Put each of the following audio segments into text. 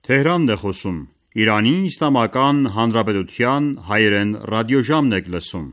Թեհրանն է խոսում։ Իրանի Իսլամական Հանրապետության հայերեն ռադիոժամն եք լսում։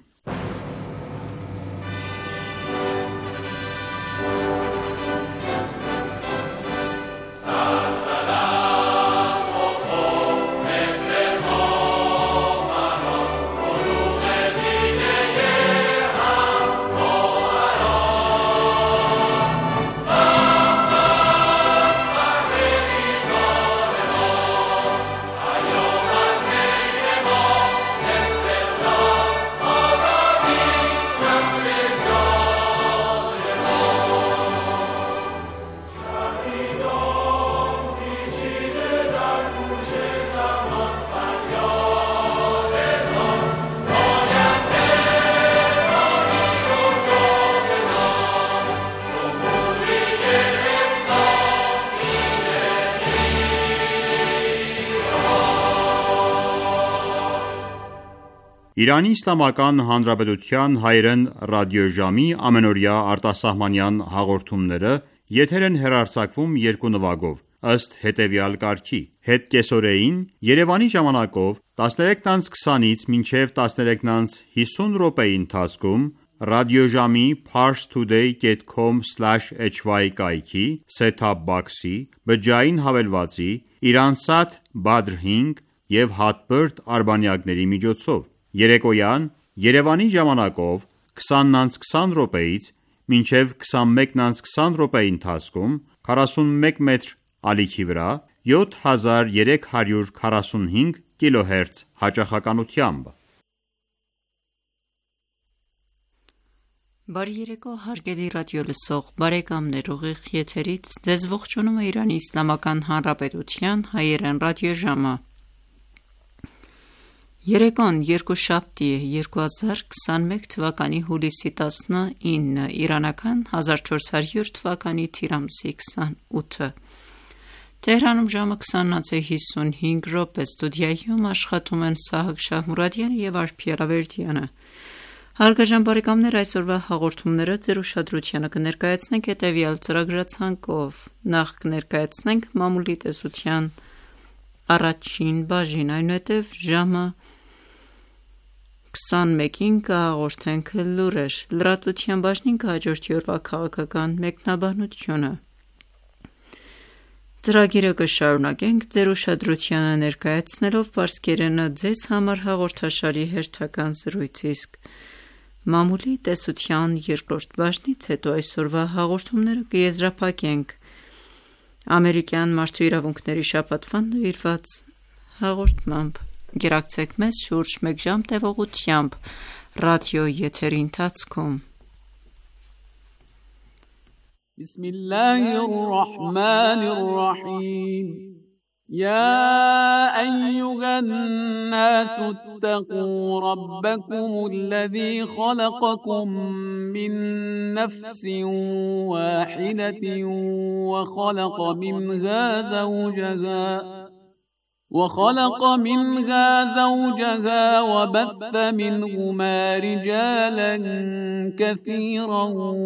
Իրանի Իսլամական Հանրապետության հայերեն ռադիոժամի ամենօրյա արտասահմանյան հաղորդումները եթեր են հեռարձակվում երկու նվագով, ըստ հետևյալ կարգի. Հետկեսօրեին Երևանի ժամանակով 13:20-ից մինչև 13:50 րոպեի ընթացքում ռադիոժամի parstoday.com/hy կայքի set-top box-ի, բջջային հավելվածի, Iransat Badr 5 և Hotbird արբանյակների միջոցով, երեկոյան Երևանի ժամանակով 20:20 րոպեից մինչև 21:20 րոպեի ընթացքում 41 մետր ալիքի վրա 7345 կիլոհերց հաճախականությամբ։ Բարի երեկո հարգելի ռադիոլսող բարեկամներ, ուղիղ եթերից ձեզ ողջունում է Իրանի Իսլամական Հանրապետության հայերեն ռադիոժամը։ Երեկոն երկուշաբթի է 2021 թվականի հուլիսի 19, իրանական 1400 թվականի թիր ամսի 28-ը։ Թեհրանում ժամը 20:55 րոպե, ստուդիայում աշխատում են Սահակ Շահմուրադյանը և Արփի Ալավերդյանը։ Հարգարժան բարեկամներ, այսօրվա հաղորդումները ձեր ուշադրությանը կներկայացնենք հետևյալ ծրագրացանկով. Նախ կներկայացնենք մամուլի տեսության առաջին բաժին, այնուհետև ժամը 21-ին կհաղորդենք լուրեր, լրատվության բաժնին կհաջորդի օրվա քաղաքական մեկնաբանությունը։ Ծրագիրը կշարունակենք ձեր ուշադրությանը ներկայացնելով պարսկերենը ձեզ համար հաղորդաշարի հերթական զրույց, իսկ մամուլի տեսության երկրորդ բաժնից հետո այսօրվա հաղորդումները կեզրափակենք ամերիկյան մարդու իրավունքների շաբաթվան նվիրված հաղորդմամբ։ Գերակցեք մեզ շուրջ մեկ ժամ տևողությամբ ռադիո եթերի ընթացքում։ بسم الله الرحمن الرحيم يا أيها الناس اتقوا ربكم الذي خلقكم من نفس واحدة وخلق منها زوجها وبث منهما رجالا كثيرا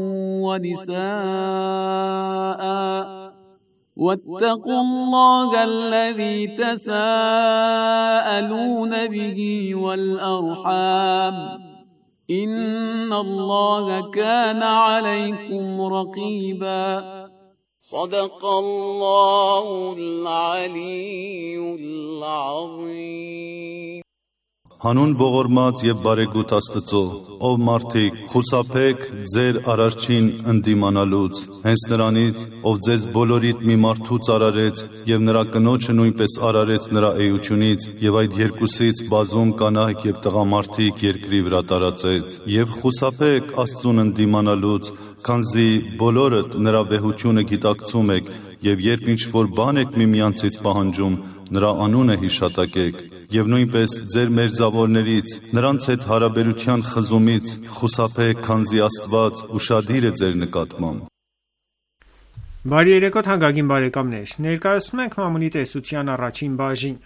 ونساء واتقوا الله الذي تساءلون به والأرحام إن الله كان عليكم رقيبا صدق الله العلي العظيم Հանուն ողորմած եւ բարեգութ Աստծո, ով մարդիկ, խուսափեք ձեր արարչին ընդդիմանալուց, հենց նրանից, ով ձեզ բոլորիդ մի մարդուց արարեց եւ նրա կնոջը նույնպես արարեց նրա էությունից եւ այդ երկուսից բազում կանայք եւ տղամարդիկ երկրի վրա տարածեց, եւ խուսափեք Աստծուն ընդդիմանալուց, քանզի բոլորդ նրա վեհությունը գիտակցում եք եւ երբ ինչ որ բան եք միմյանցից պահանջում, նրա անունը հիշատակեք եւ նույնպես ձեր մերձավորներից նրանց հետ հարաբերության խզումից խուսափեք, քանզի Աստված ուշադիր է ձեր նկատմամբ։ Բարի երեկո թանկագին բարեկամներ, ներկայացնում ենք մամուլի տեսության առաջին բաժին։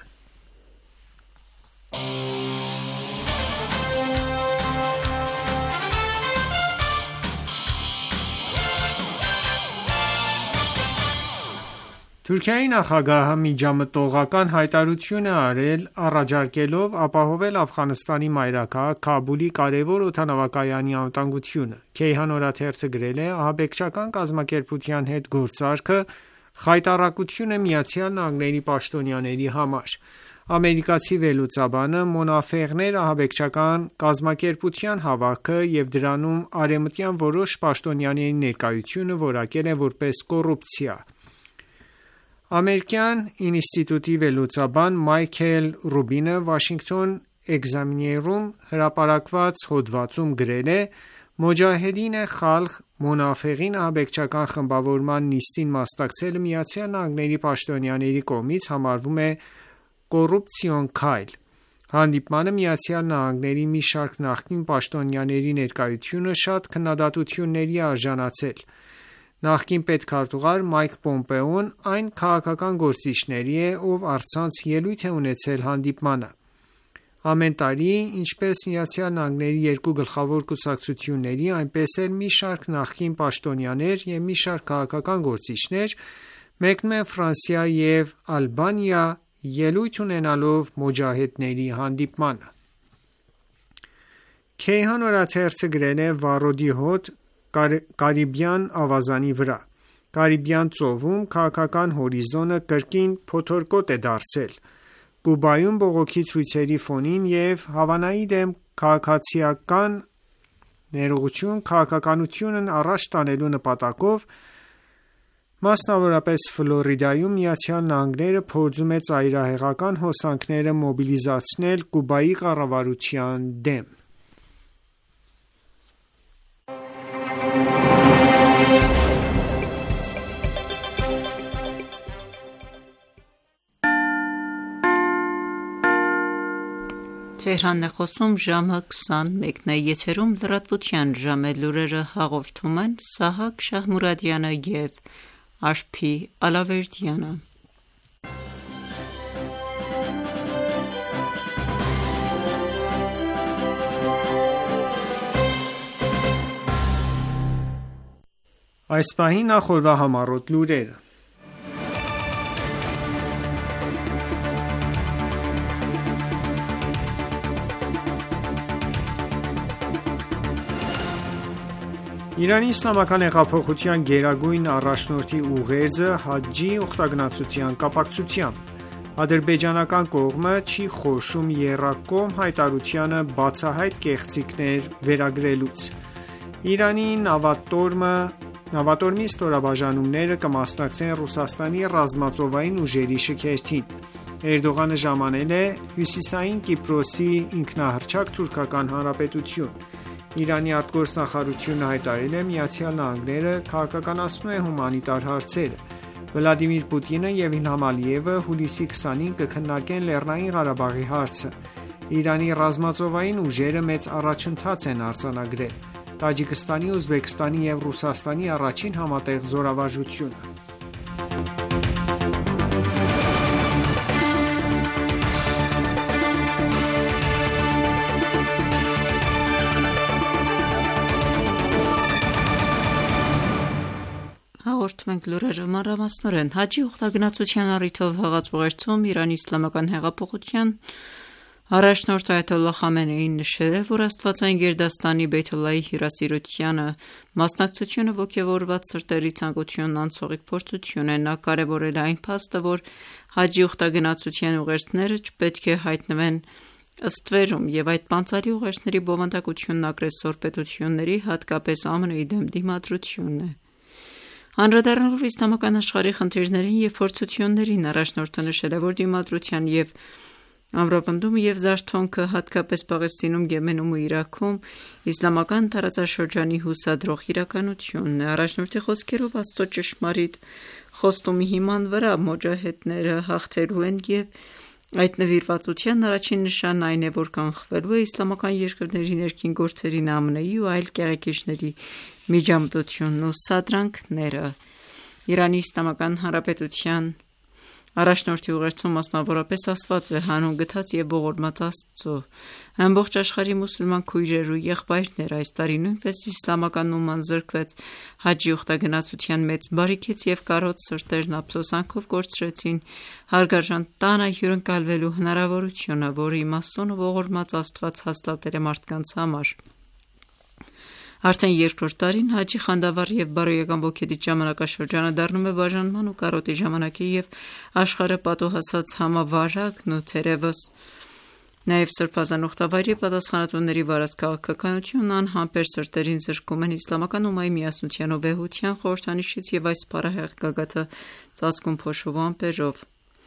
Թուրքիայի նախագահը միջամտողական հայտարարություն է արել առաջարկելով ապահովել Աֆղանստանի մայրաքաղաք Քաբուլի կարևոր օդանավակայանի անվտանգությունը։ Քեյհան օրաթերթը գրել է. ահաբեկչական կազմակերպության հետ գործարքը խայտառակություն է ԱՄՆ-ի պաշտոնյաների համար։ Ամերիկացի վերլուծաբանը Մոնաֆեղներ ահաբեկչական կազմակերպության հավաքը և դրանում արևմտյան որոշ պաշտոնյաների ներկայությունը որակել է որպես կոռուպցիա։ Ամերիկյան ինստիտուտի վերլուծաբան Մայքլ Ռուբինը Washington Examiner-ում հրապարակված հոդվածում գրել է. Մոջահեդին Խալղ Մոնաֆեղին ահաբեկչական խմբավորման նիստին մասնակցելը ԱՄՆ-ի պաշտոնյաների կողմից համարվում է կոռուպցիոն քայլ։ Հանդիպմանը ԱՄՆ-ի մի շարք նախկին պաշտոնյաների ներկայությունը շատ քննադատությունների է արժանացել։ Նախկին պետքարտուղար Մայք Պոմպեոն այն քաղաքական գործիչների է, ով առցանց ելույթ է ունեցել հանդիպմանը։ Ամեն տարի, ինչպես ԱՄՆ-ի երկու գլխավոր կուսակցությունների, այնպես էլ մի շարք նախկին պաշտոնյաներ և մի շարք քաղաքական գործիչներ մեկնում են Ֆրանսիա և Ալբանիա ելույթ ունենալով մոջահեդների հանդիպմանը։ Քեյհան օրաթերթը գրել է վառոդի հոտ Կարիբյան ավազանի վրա։ Կարիբյան ծովում քաղաքական հորիզոնը կրկին փոթորկոտ է դարձել։ Կուբայում բողոքի ցույցերի ֆոնին և Հավանայի դեմ քաղաքացիական ներողություն քաղաքականությունն առաջ տանելու նպատակով, մասնավորապես Ֆլորիդայում, ԱՄՆ-ը փորձում է ծայրահեղական հոսանքները մոբիլիզացնել Կուբայի կառավարության դեմ։ Թեհրանն է խոսում ժամը 21-ն է, եթերում լրատվության ժամը լուրերը հաղորդում են Սահակ Շահմուրադյանը և Աշփի Ալավերդյանը։ Այս պահին նախորդ համառոտ լուրերը։ Իրանի իսլամական հեղափոխության գերագույն առաջնորդի ուղերձը հաջջի ուխտագնացության կապակցությամբ։ Ադրբեջանական կողմը չի խորշում եռակողմ հայտարարությանը բացահայտ կեղծիքներ վերագրելուց։ Իրանի նավատորմի ստորաբաժանումները կմասնակցեն Ռուսաստանի ռազմածովային ուժերի շքերթին։ Էրդողանը ժամանել է Հյուսիսային Կիպրոսի ինքնահռչակ Թուրքական Հանրապետություն։ Իրանի արտգործնախարարությունը հայտարարել է ԱՄՆ-ը քաղաքականացնում է հումանիտար հարցերը։ Վլադիմիր Պուտինը և Իլհամ Ալիևը հուլիսի 20-ին կքննարկեն Լեռնային Ղարաբաղի հարցը։ Իրանի ռազմածովային ուժերը մեծ առաջընթաց են արձանագրել։ Տաջիկստանի, Ուզբեկստանի և Ռուսաստանի առաջին համատեղ զորավարժությունը։ Հաղորդում ենք լուրերը մանրամասնորեն։ Հաջի ուխտագնացության առիթով հղած ուղերձում Իրանի իսլամական հեղափոխության առաջնորդ Այաթոլլահ Խամենեին նշել է, որ Աստվածային գերդաստանի Բեյթոլլահի հյուրասիրությանը մասնակցությունը ոգևորված սրտերի ցանկությունն անցողիկ փորձություն է։ Նա կարևորել է այն փաստը, որ հաջի ուխտագնացության ուղերձները չպետք է հայտնվեն ըստվերում, և այդ պանծալի ուղերձների բովանդակությունն ագրեսոր պետությունների, հատկապես ԱՄՆ-ի դեմ դիմադրությունն է։ Անդրադառնալով իսլամական աշխարհի խնդիրներին և փորձություններին, առաջնորդը նշել է, որ դիմադրության և ամրապնդումը և զարթոնքը, հատկապես Պաղեստինում, Եմենում ու Իրաքում, իսլամական տարածաշրջանի հուսադրող իրականությունն է։ Առաջնորդի խոսքերով, Աստծո ճշմարիտ խոստումի հիման վրա մոջահեդները հաղթելու են, և այդ նվիրվածության առաջին նշանն այն է, որ կանխվելու է իսլամական երկրների ներքին գործերին ԱՄՆ-ի ու այլ կեղեքիչների միջամտությունն ու սադրանքները։ Իրանի Իսլամական Հանրապետության Առաջնորդի ուղերձում մասնավորապես ասված է հանուն գթած և ողորմած Աստծո։ Ամբողջ աշխարհի մուսուլման քույրեր ու եղբայրներ այս տարի նույնպես իսլամական ումման զրկվեց հաջի ուխտագնացության մեծ բարիքից և կարոտ սրտերն ափսոսանքով կորցրեցին հարգարժան տանը հյուրընկալվելու հնարավորությունը, որը իմաստուն ու ողորմած Աստված հաստատել է մարդկանց համար։ Արդեն երկրորդ տարին հաջի խանդավառ և բարոյական ոգեդիտ ժամանակաշրջանը դառնում է բաժանման ու կարոտի ժամանակի և աշխարհը պատուհասած համավարակն ու թերևս նաև սրբազան ուխտավայրի պատասխանատուների վարած քաղաքականությունն անհամբեր սրտերին զրկում են իսլամական ումմայի միասնության ու վեհության խորհրդանիշից և այս փառահեղ գագաթը ծածկում փոշու ամպերով։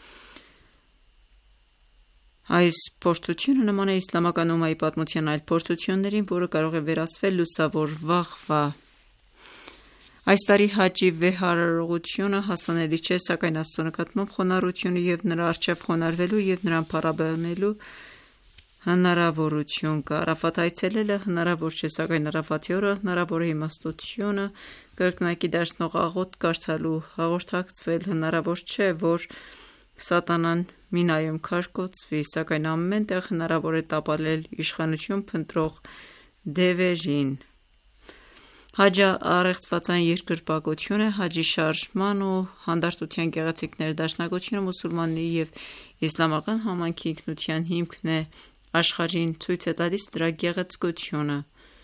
Այս փորձությունը նման է իսլամական ումմայի պատմության այլ փորձություններին, որը կարող է վերածվել լուսավոր վաղվա։ Այս տարի հաջի վեհարարողությունը հասանելի չէ, սակայն Աստծո նկատմամբ խոնարհությունը և նրա առջև խոնարհվելու և նրան փառաբանելու հնարավորություն կա։ Արաֆատ այցելելը հնարավոր չէ, սակայն Արաֆատի օրը հնարավոր է իմաստությունը կրկնակի դարձնող աղոթք կարդալու հաղորդակցվել։ Հնարավոր չէ, որ սատանան մի նայում քարկոծվի, սակայն ամեն տեղ հնարավոր է տապալել իշխանություն փնտրող դևերին։ Հաջը առեղծվածային երկրպագություն է, հաջի շարժման ու հանդարտության գեղեցիկ ներդաշնակությունը մուսուլմանների և իսլամական համայնքի ինքնության հիմքն է, աշխարհին ցույց է տալիս դրա գեղեցկությունը։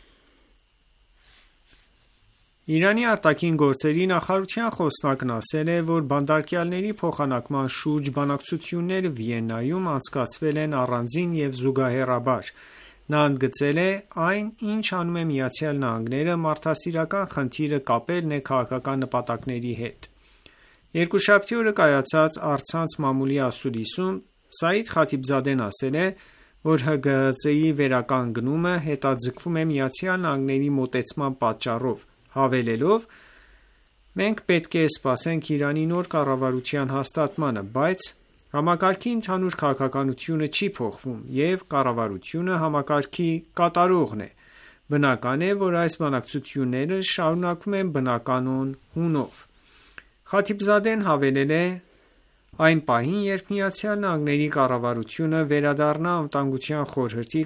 Իրանի արտաքին գործերի նախարարության խոսնակն ասել է, որ բանտարկյալների փոխանակման շուրջ բանակցությունները Վիեննայում անցկացվել են առանձին և զուգահեռաբար։ Նա ընդգծել է այն, ինչ անում է ԱՄՆ-ը մարդասիրական խնդիրը կապելն է քաղաքական նպատակների հետ։ Երկուշաբթի օրը կայացած առցանց մամուլի ասուլիսում Սաիդ Խաթիբզադեն ասել է, որ ՀԳՀԾ-ի վերականգնումը հետաձգվում է ԱՄՆ-ի մոտեցման պատճառով, հավելելով. «Մենք պետք է սպասենք Իրանի նոր կառավարության հաստատմանը, բայց համակարգի ընդհանուր քաղաքականությունը չի փոխվում, և կառավարությունը համակարգի կատարողն է։ Բնական է, որ այս բանակցությունները շարունակվում են բնականոն հունով»։ Խաթիբզադեն հավելել է. «Այն պահին, երբ ԱՄՆ-ի կառավարությունը վերադառնա Անվտանգության խորհրդի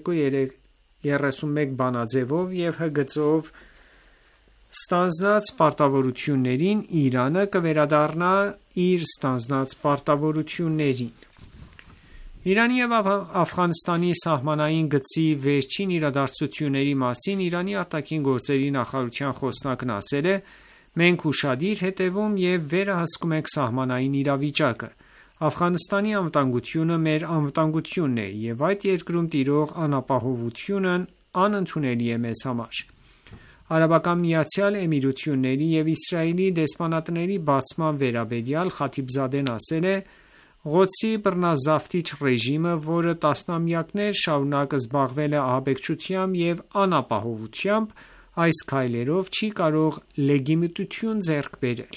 2231 բանաձևով և ՀԳԾ-ով ստանձնած պարտավորություններին, Իրանը կվերադառնա իր ստանձնած պարտավորություններին»։ Իրանի և Աֆղանստանի սահմանային գծի վերջին իրադարձությունների մասին Իրանի արտաքին գործերի նախարարության խոսնակն ասել է. «Մենք ուշադիր հետևում և վերահսկում ենք սահմանային իրավիճակը։ Աֆղանստանի անվտանգությունը մեր անվտանգությունն է, և այդ երկրում տիրող անապահովությունն անընդունելի է մեզ համար»։ Արաբական Միացյալ Էմիրությունների և Իսրայելի դեսպանատների բացման վերաբերյալ Խաթիբզադեն ասել է. «Ղոդսի բռնազավթիչ ռեժիմը, որը տասնամյակներ շարունակ զբաղվել է ահաբեկչությամբ և անապահովությամբ, այս քայլերով չի կարող լեգիտիմություն ձեռք բերել»։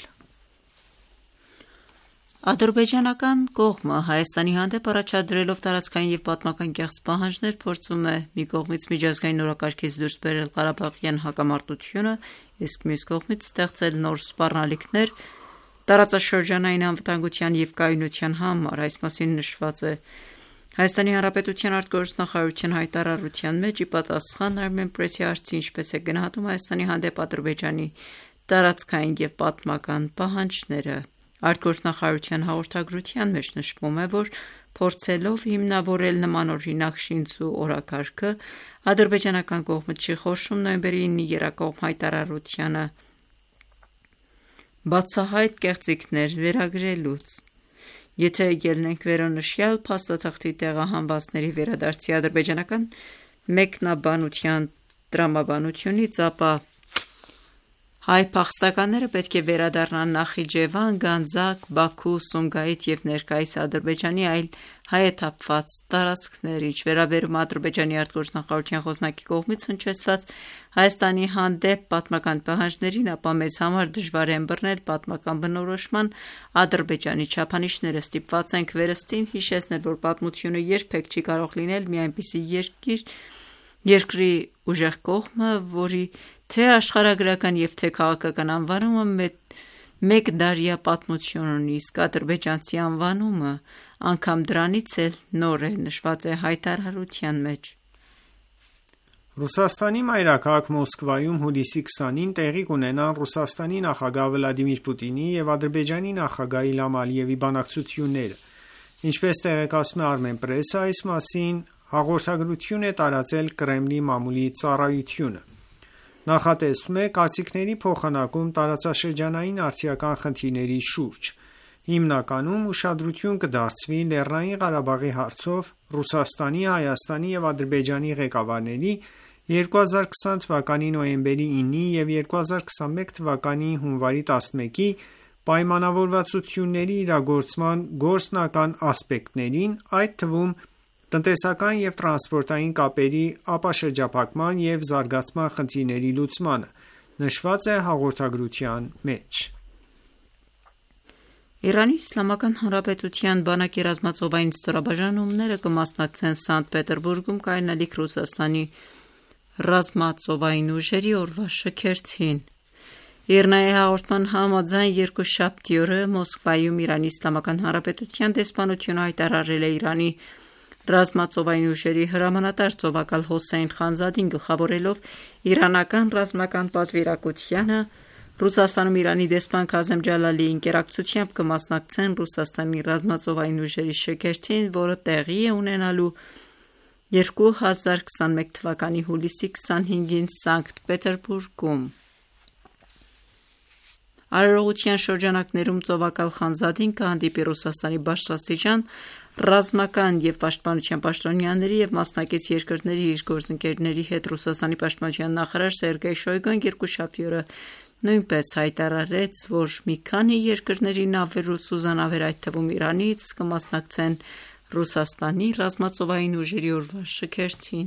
Ադրբեջանական կողմը Հայաստանի հանդեպ առաջադրելով տարածքային և պատմական կեղծ պահանջներ, փորձում է մի կողմից միջազգային օրակարգից դուրս բերել ղարաբաղյան հակամարտությունը, իսկ մյուս կողմից ստեղծել նոր սպառնալիքներ տարածաշրջանային անվտանգության և կայունության համար։ Այս մասին նշված է ՀՀ արտգործնախարարության հայտարարության մեջ։ Ի պատասխան Armenpress-ի հարցի ինչպես է գնահատում Հայաստանի հանդեպ Ադրբեջանի տարածքային և պատմական պահանջները, արտգործնախարարության հաղորդագրության մեջ նշվում է, որ փորձելով հիմնավորել նմանօրինակ շինծու օրակարգը, ադրբեջանական կողմը չի խորշում նոյեմբերի 9-ի եռակողմ հայտարարությանը բացահայտ կեղծիքներ վերագրելուց։ Եթե ելնենք վերոնշյալ փաստաթղթի տեղահանվածների վերադարձի ադրբեջանական մեկնաբանության տրամաբանությունից, ապա հայ փախստականները պետք է վերադառնան Նախիջևան, Գանձակ, Բաքու, Սումգայիթ և ներկայիս Ադրբեջանի այլ հայեթափված տարածքներ։ Ինչ վերաբերում է Ադրբեջանի արտգործնախարարության խոսնակի կողմից հնչեցված Հայաստանի հանդեպ պատմական պահանջներին, ապա մեզ համար դժվար է ըմբռնել պատմական բնորոշման Ադրբեջանի չափանիշները։ Ստիպված ենք վերստին հիշեցնել, որ պատմությունը երբեք չի կարող լինել մի այնպիսի երկրի ուժեղ կողմը, որի թե աշխարհագրական և թե քաղաքական անվանումը մեկ դարյա պատմություն ունի, իսկ ադրբեջանցի անվանումը անգամ դրանից էլ նոր է, նշված է հայտարարության մեջ։ Ռուսաստանի մայրաքաղաք Մոսկվայում հուլիսի 20-ին տեղի կունենան Ռուսաստանի նախագահ Վլադիմիր Պուտինի և Ադրբեջանի նախագահ Իլհամ Ալիևի բանակցությունները։ Ինչպես տեղեկացնում է Armenpress-ը, այս մասին հաղորդագրություն է տարածել Կրեմլի մամուլի ծառայությունը։ Նախատեսվում է կարծիքների փոխանակում տարածաշրջանային արդիական խնդիրների շուրջ։ Հիմնականում ուշադրություն կդարձվի Լեռնային Ղարաբաղի հարցով Ռուսաստանի, Հայաստանի և Ադրբեջանի ղեկավարների 2020 թվականի նոյեմբերի 9-ի և 2021 թվականի հունվարի 11-ի պայմանավորվածությունների իրագործման գործնական ասպեկտներին, այդ թվում տնտեսական և տրանսպորտային կապերի ապաշրջափակման և զարգացման խնդիրների լուծմանը, նշված է հաղորդագրության մեջ։ Իրանի Իսլամական Հանրապետության բանակի ռազմածովային ստորաբաժանումները կմասնակցեն Սանտ Պետերբուրգում կայանալիք Ռուսաստանի ռազմածովային ուժերի օրվա շքերթին։ ԻՌՆԱ-ի հաղորդման համաձայն երկուշաբթի օրը Մոսկվայում Իրանի Իսլամական Հանրապետության դեսպանությունը հայտարարել է Իրանի ռազմածովային ուժերի հրամանատար ծովակալ Հոսեյն Խանզադին գլխավորելով իրանական ռազմական պատվիրակությանը, Ռուսաստանում Իրանի դեսպան Քազեմ Ջալալիի ընկերակցությամբ կմասնակցեն Ռուսաստանի ռազմածովային ուժերի շքերթին, որը տեղի է ունենալու 2021 թվականի հուլիսի 25-ին Սանկտ Պետերբուրգում։ Արարողության շրջանակներում ծովակալ Խանզադին կհանդիպի Ռուսաստանի բարձրաստիճան ռազմական և պաշտպանության պաշտոնյաների և մասնակից երկրների իր գործընկերների հետ։ Ռուսաստանի պաշտպանության նախարար Սերգեյ Շոյգուն երկուշաբթի օրը նույնպես հայտարարեց, որ մի քանի երկրների նավեր ու սուզանավեր, այդ թվում Իրանից, կմասնակցեն Ռուսաստանի ռազմածովային ուժերի օրվա շքերթին։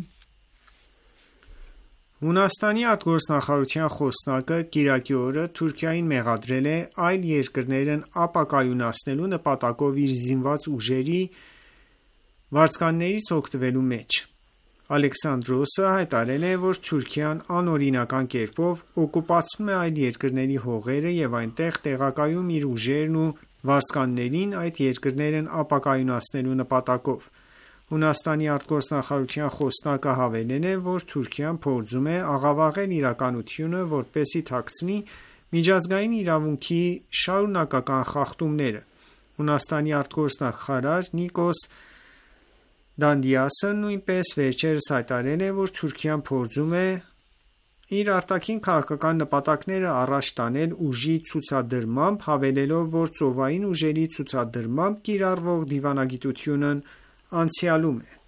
Հունաստանի արտգործնախարարության խոսնակը կիրակի օրը Թուրքիային մեղադրել է այլ երկրներն ապակայունացնելու նպատակով իր զինված ուժերի վարձկաններից օգտվելու մեջ։ Ալեքսանդրոսը հայտարարել է, որ Թուրքիան անօրինական կերպով օկուպացնում է այլ երկրների հողերը և այնտեղ տեղակայում իր ուժերն ու վարձկաններին այդ երկրներն ապակայունացնելու նպատակով։ Հունաստանի արտգործնախարարության խոսնակը հավելել է, որ Թուրքիան փորձում է աղավաղել իրականությունը, որպեսզի թաքցնի միջազգային իրավունքի շարունակական խախտումները։ Հունաստանի արտգործնախարար Նիկոս Դանդիասը նույնպես վերջերս հայտարարել է, որ Թուրքիան փորձում է իր արտաքին քաղաքական նպատակները առաջ տանել ուժի ցուցադրմամբ, հավելելով, որ ծովային ուժերի ցուցադրմամբ կիրառվող դիվանագիտությունն անցյալում է։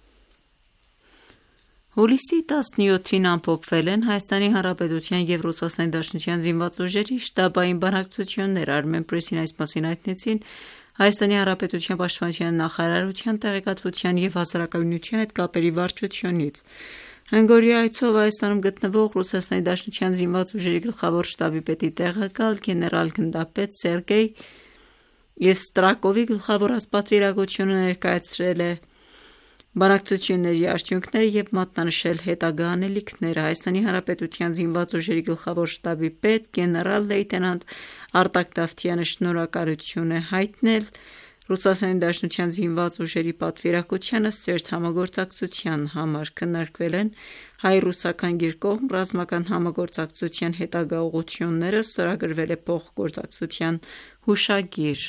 Հուլիսի 17-ին ամփոփվել են Հայաստանի Հանրապետության և Ռուսաստանի Դաշնության զինված ուժերի շտաբային բանակցություններ։ Armenpress-ին այս մասին հայտնեցին Հայաստանի Հանրապետության պաշտպանության նախարարության տեղեկատվության և հասարակայնության հետ կապերի վարչությունից։ Հնգօրյա այցով Հայաստանում գտնվող Ռուսաստանի Դաշնության զինված ուժերի գլխավոր շտաբի պետի տեղակալ գեներալ-գնդապետ Սերգեյ Էստրակովի գլխավորած պատվիրակությունը ներկայացրել է բանակցությունների արդյունքները և մատնանշել հետագա անելիքները։ Հայաստանի Հանրապետության զինված ուժերի գլխավոր շտաբի պետ գեներալ-լեյտենանտ Արտակ Դավթյանը շնորհակալություն է հայտնել Ռուսաստանի Դաշնության զինված ուժերի պատվիրակությանը սերտ համագործակցության համար։ Քննարկվել են հայ-ռուսական երկկողմ ռազմական համագործակցության հետագա ուղղությունները, ստորագրվել է փոխգործակցության հուշագիր։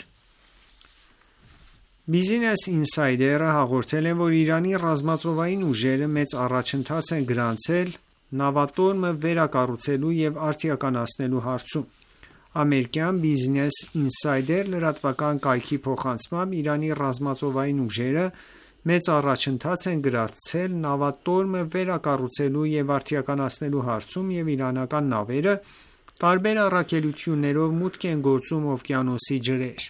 Business Insider-ը հաղորդել է, որ Իրանի ռազմածովային ուժերը մեծ առաջընթաց են գրանցել նավատորմը վերակառուցելու և արդիականացնելու հարցում։ Ամերիկյան Business Insider լրատվական կայքի փոխանցմամբ Իրանի ռազմածովային ուժերը մեծ առաջընթաց են գրանցել նավատորմը վերակառուցելու և արդիականացնելու հարցում և իրանական նավերը տարբեր առաքելություններով մուտք են գործում օվկիանոսի ջրեր։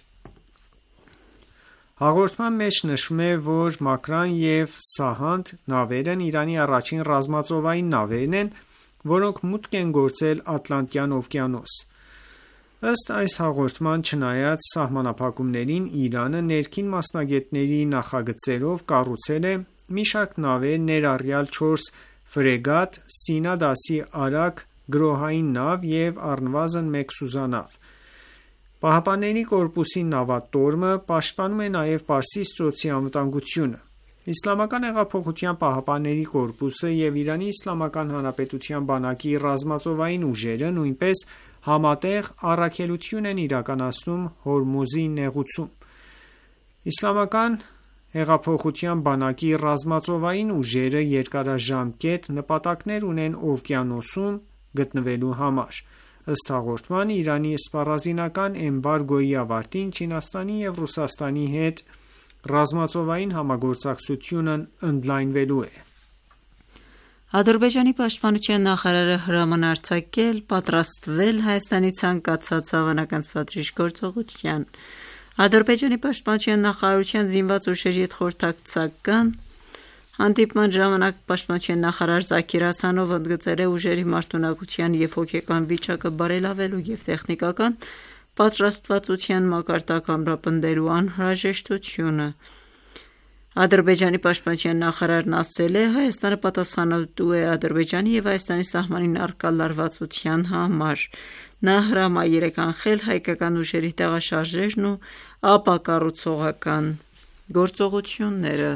Հաղորդման մեջ նշվում է, որ Մակրան և Սահանդ նավերն Իրանի առաջին ռազմածովային նավերն են, որոնք մուտք են գործել Ատլանտյան օվկիանոս։ Ըստ այս հաղորդման, չնայած սահմանափակումներին, Իրանը ներքին մասնագետների նախագծերով կառուցել է մի շարք նավեր, ներառյալ 4 ֆրեգատ, Սինա դասի արագ գրոհային նավ և առնվազն 1 սուզանավ։ Պահապանների կորպուսի նավատորմը պաշտպանում է նաև Պարսից ծոցի անվտանգությունը։ Իսլամական հեղափոխության պահապանների կորպուսը և Իրանի Իսլամական Հանրապետության բանակի ռազմածովային ուժերը նույնպես համատեղ առաքելություն են իրականացնում Հորմուզի նեղուցում։ Իսլամական հեղափոխության բանակի ռազմածովային ուժերը երկարաժամկետ նպատակներ ունեն օվկիանոսում գտնվելու համար։ Ըստ հաղորդման, Իրանի սպառազինական էմբարգոյի ավարտին Չինաստանի և Ռուսաստանի հետ ռազմածովային համագործակցությունն ընդլայնվելու է։ Ադրբեջանի պաշտպանության նախարարը հրաման արձակել պատրաստվել Հայաստանի ցանկացած հավանական սադրիչ գործողության։ Ադրբեջանի պաշտպանության նախարարության զինված ուժերի հետ խորհրդակցական հանդիպման ժամանակ պաշտպանության նախարար Զաքիր Հասանովը ընդգծել է ուժերի մարտունակության և հոգեկան վիճակը բարելավելու և տեխնիկական պատրաստվածության մակարդակ ամրապնդելու անհրաժեշտությունը։ Ադրբեջանի պաշտպանության նախարարն ասել է. «Հայաստանը պատասխանատու է Ադրբեջանի և Հայաստանի սահմանին առկա լարվածության համար»։ Նա հրամայել է կանխել հայկական ուժերի տեղաշարժերն ու ապակառուցողական գործողությունները։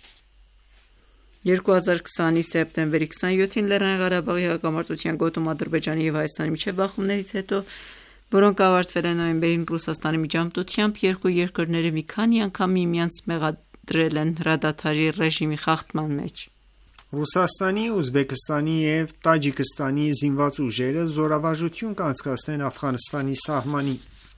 2020-ի սեպտեմբերի 27-ին Լեռնային Ղարաբաղի հակամարտության գոտում Ադրբեջանի և Հայաստանի միջև բախումներից հետո, որոնք ավարտվել են նոյեմբերին Ռուսաստանի միջամտությամբ, երկու երկրները մի քանի անգամ միմյանց մեղադրել են հրադադարի ռեժիմի խախտման մեջ։ Ռուսաստանի, Ուզբեկստանի և Տաջիկստանի զինված ուժերը զորավարժություն կանցկացնեն Աֆղանստանի սահմանին։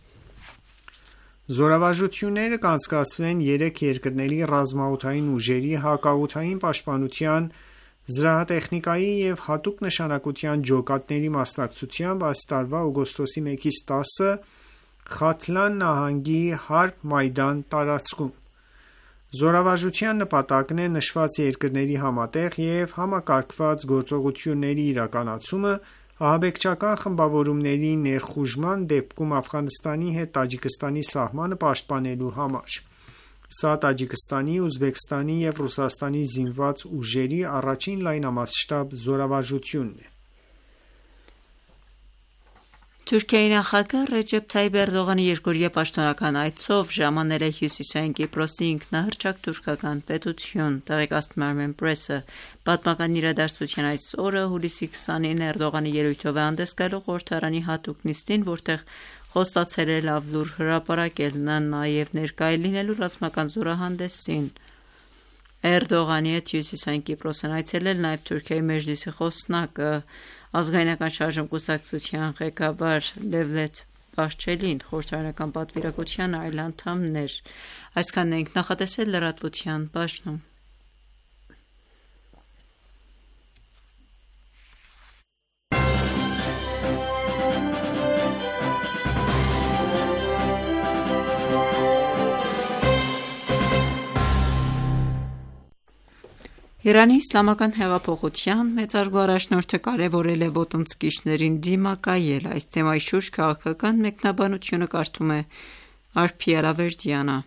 Զորավարժությունները կանցկացվեն երեք երկրների ռազմաօդային ուժերի հակաօդային պաշտպանության, զրահատեխնիկայի և հատուկ նշանակության ջոկատների մասնակցությամբ այս տարվա օգոստոսի 1-ից 10-ը Խաթլան նահանգի Հարբ Մայդան տարածքում։ Զորավարժության նպատակն է նշված երկրների համատեղ և համակարգված գործողությունների իրականացումը ահաբեկչական խմբավորումների ներխուժման դեպքում Աֆղանստանի հետ Տաջիկստանի սահմանը պաշտպանելու համար։ Սա Տաջիկստանի, Ուզբեկստանի և Ռուսաստանի զինված ուժերի առաջին լայնամասշտաբ զորավարժությունն է։ Թուրքիայի նախագահ Ռեջեփ Թայիպ Էրդողանը երկօրյա պաշտոնական այցով ժամանել է Հյուսիսային Կիպրոսի ինքնահռչակ թուրքական պետություն, տեղեկացնում է Armen Press-ը։ Պատմական իրադարձության այս օրը, հուլիսի 20-ին, Էրդողանի ելույթով է հանդես գալու խորհրդարանի հատուկ նիստին, որտեղ խոստացել է լավ լուր հրապարակել։ Նա նաև ներկա է լինելու ռազմական զորահանդեսին։ Էրդողանի հետ Հյուսիսային Կիպրոսն այցելել նաև Թուրքիայի Մեջլիսի խոսնակը, Ազգայնական շարժում կուսակցության ղեկավար Դևլետ Բահչելին, խորհրդարանական պատվիրակության այլ անդամներ։ Այսքանն ենք նախատեսել լրատվության բաժնում։ Իրանի Իսլամական հեղափոխության մեծարգո առաջնորդը կարևորել է ոտնձգիչներին դիմակայել։ Այս թեմայի շուրջ քաղաքական մեկնաբանությունը կարդում է Արփի Արավերդյանը։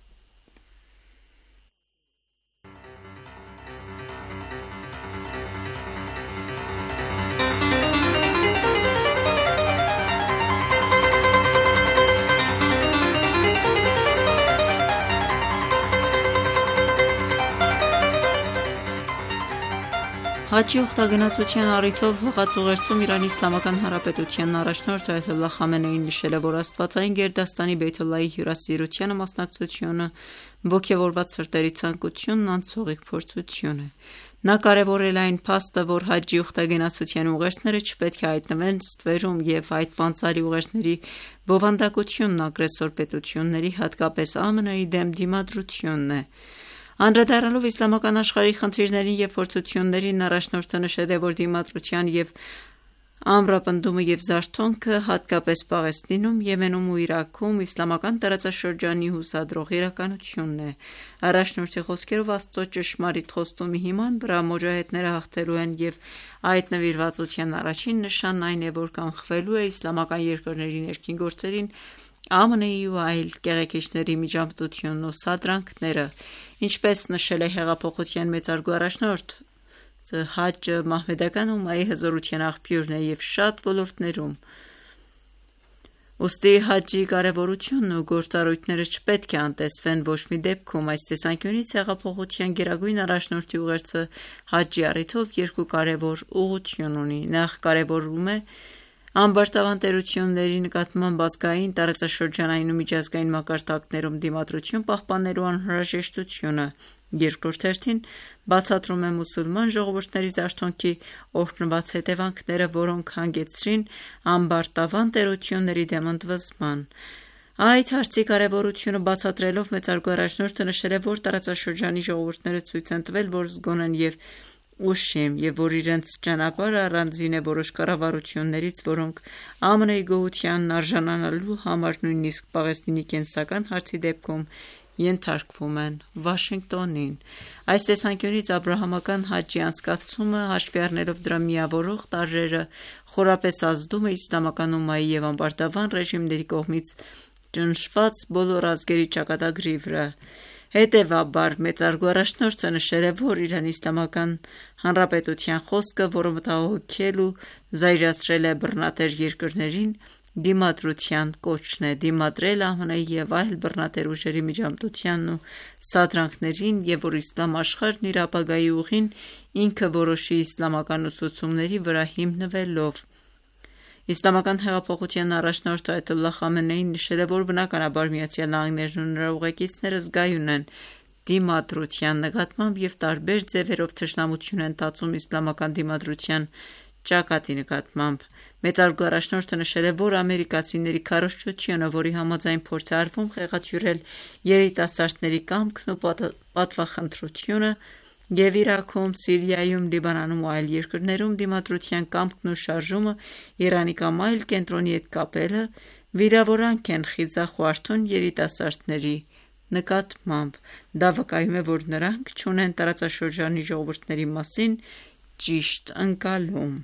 Հաջի ուխտագնացության առիթով հղած ուղերձում Իրանի Իսլամական Հանրապետության առաջնորդ Այաթոլլահ Խամենեին նշել է, որ Աստվածային գերդաստանի Բեյթ-Ալլահի հյուրասիրությանը մասնակցությունը ոգևորված սրտերի ցանկությունն անցողիկ փորձություն է։ Նա կարևորել է այն փաստը, որ հաջի ուխտագնացության ուղերձները չպետք է հայտնվեն ստվերում և այդ պանծալի ուղերձների բովանդակությունն ագրեսոր պետությունների, հատկապես ԱՄՆ-ի դեմ դիմադրությունն է։ Անդրադառնալով իսլամական աշխարհի խնդիրներին և փորձություններին, առաջնորդը նշել է, որ դիմադրության և ամրապնդումը և զարթոնքը, հատկապես Պաղեստինում, Եմենում ու Իրաքում, իսլամական տարածաշրջանի հուսադրող իրականությունն է։ Առաջնորդի խոսքերով, Աստծո ճշմարիտ խոստումի հիման վրա մոջահեդները հաղթելու են, և այդ նվիրվածության առաջին նշանն այն է, որ կանխվելու է իսլամական երկրների ներքին գործերին ԱՄՆ-ի ու այլ կեղեքիչների միջամտությունն ու սադրանքները։ Ինչպես նշել է հեղափոխության մեծարգո առաջնորդ, հաջը մահմեդական ումմայի հզորության աղբյուրն է և շատ ոլորտներում Ուստի հաջի կարևորությունն ու գործառույթները չպետք է անտեսվեն ոչ մի դեպքում։ Այս տեսանկյունից հեղափոխության գերագույն առաջնորդի ուղերձը հաջի առիթով երկու կարևոր ուղղություն ունի։ Նախ կարևորում է ամբարտավան նկատմամբ ազգային, տարածաշրջանային ու միջազգային մակարդակներում դիմադրություն պահպանելու անհրաժեշտությունը։ Երկրորդ հերթին բացատրում է մուսուլման ժողովուրդների զարթոնքի օրհնված հետևանքները, որոնք հանգեցրին ամբարտավան տերությունների դեմ ընդվզման։ Այդ հարցի կարևորությունը բացատրելով մեծարգո առաջնորդը նշել է, որ տարածաշրջանի ժողովուրդները ցույց են տվել, որ զգոն են և ուշիմ, և որ իրենց ճանապարհը առանձին է որոշ կառավարություններից, որոնք ԱՄՆ-ի գոհությանն արժանանալու համար նույնիսկ Պաղեստինի կենսական հարցի դեպքում ենթարկվում են Վաշինգտոնին։ Այս տեսանկյունից Աբրահամական հաջի անցկացումը, հաշվի առնելով դրա միավորող տարրերը, խորապես ազդում է իսլամական ումմայի և ամբարտավան ռեժիմների կողմից ճնշված բոլոր ազգերի ճակատագրի վրա։ Հետևաբար, մեծարգո առաջնորդը նշել է, որ Իրանի Իսլամական Հանրապետության խոսքը, որը մտահոգել ու զայրացրել է բռնատեր երկրներին, դիմադրության կոչն է, դիմադրել ԱՄՆ-ի և այլ բռնատեր ուժերի միջամտությանն ու սադրանքներին, և որ իսլամ աշխարհն իր ապագայի ուղին ինքը որոշի իսլամական ուսուցումների վրա հիմնվելով։ Իսլամական հեղափոխության առաջնորդ այաթոլլահ Խամենեին նշել է, որ բնականաբար ԱՄՆ-ն ու նրա ուղեկիցները զգայուն են դիմադրության նկատմամբ և տարբեր ձևերով թշնամություն են տածում իսլամական դիմադրության ճակատի նկատմամբ։ Մեծարգո առաջնորդը նշել է, որ ամերիկացիների քարոզչությունը, որի համաձայն փորձ է արվում խեղաթյուրել երիտասարդների կամքն ու պատվախնդրությունը, և Իրաքում, Սիրիայում, Լիբանանում ու այլ երկրներում դիմադրության կամքն ու շարժումը Իրանի կամ այլ կենտրոնի հետ կապելը վիրավորանք են խիզախ ու արթուն երիտասարդների նկատմամբ։ Դա վկայում է, որ նրանք չունեն տարածաշրջանի ժողովուրդների մասին ճիշտ ընկալում։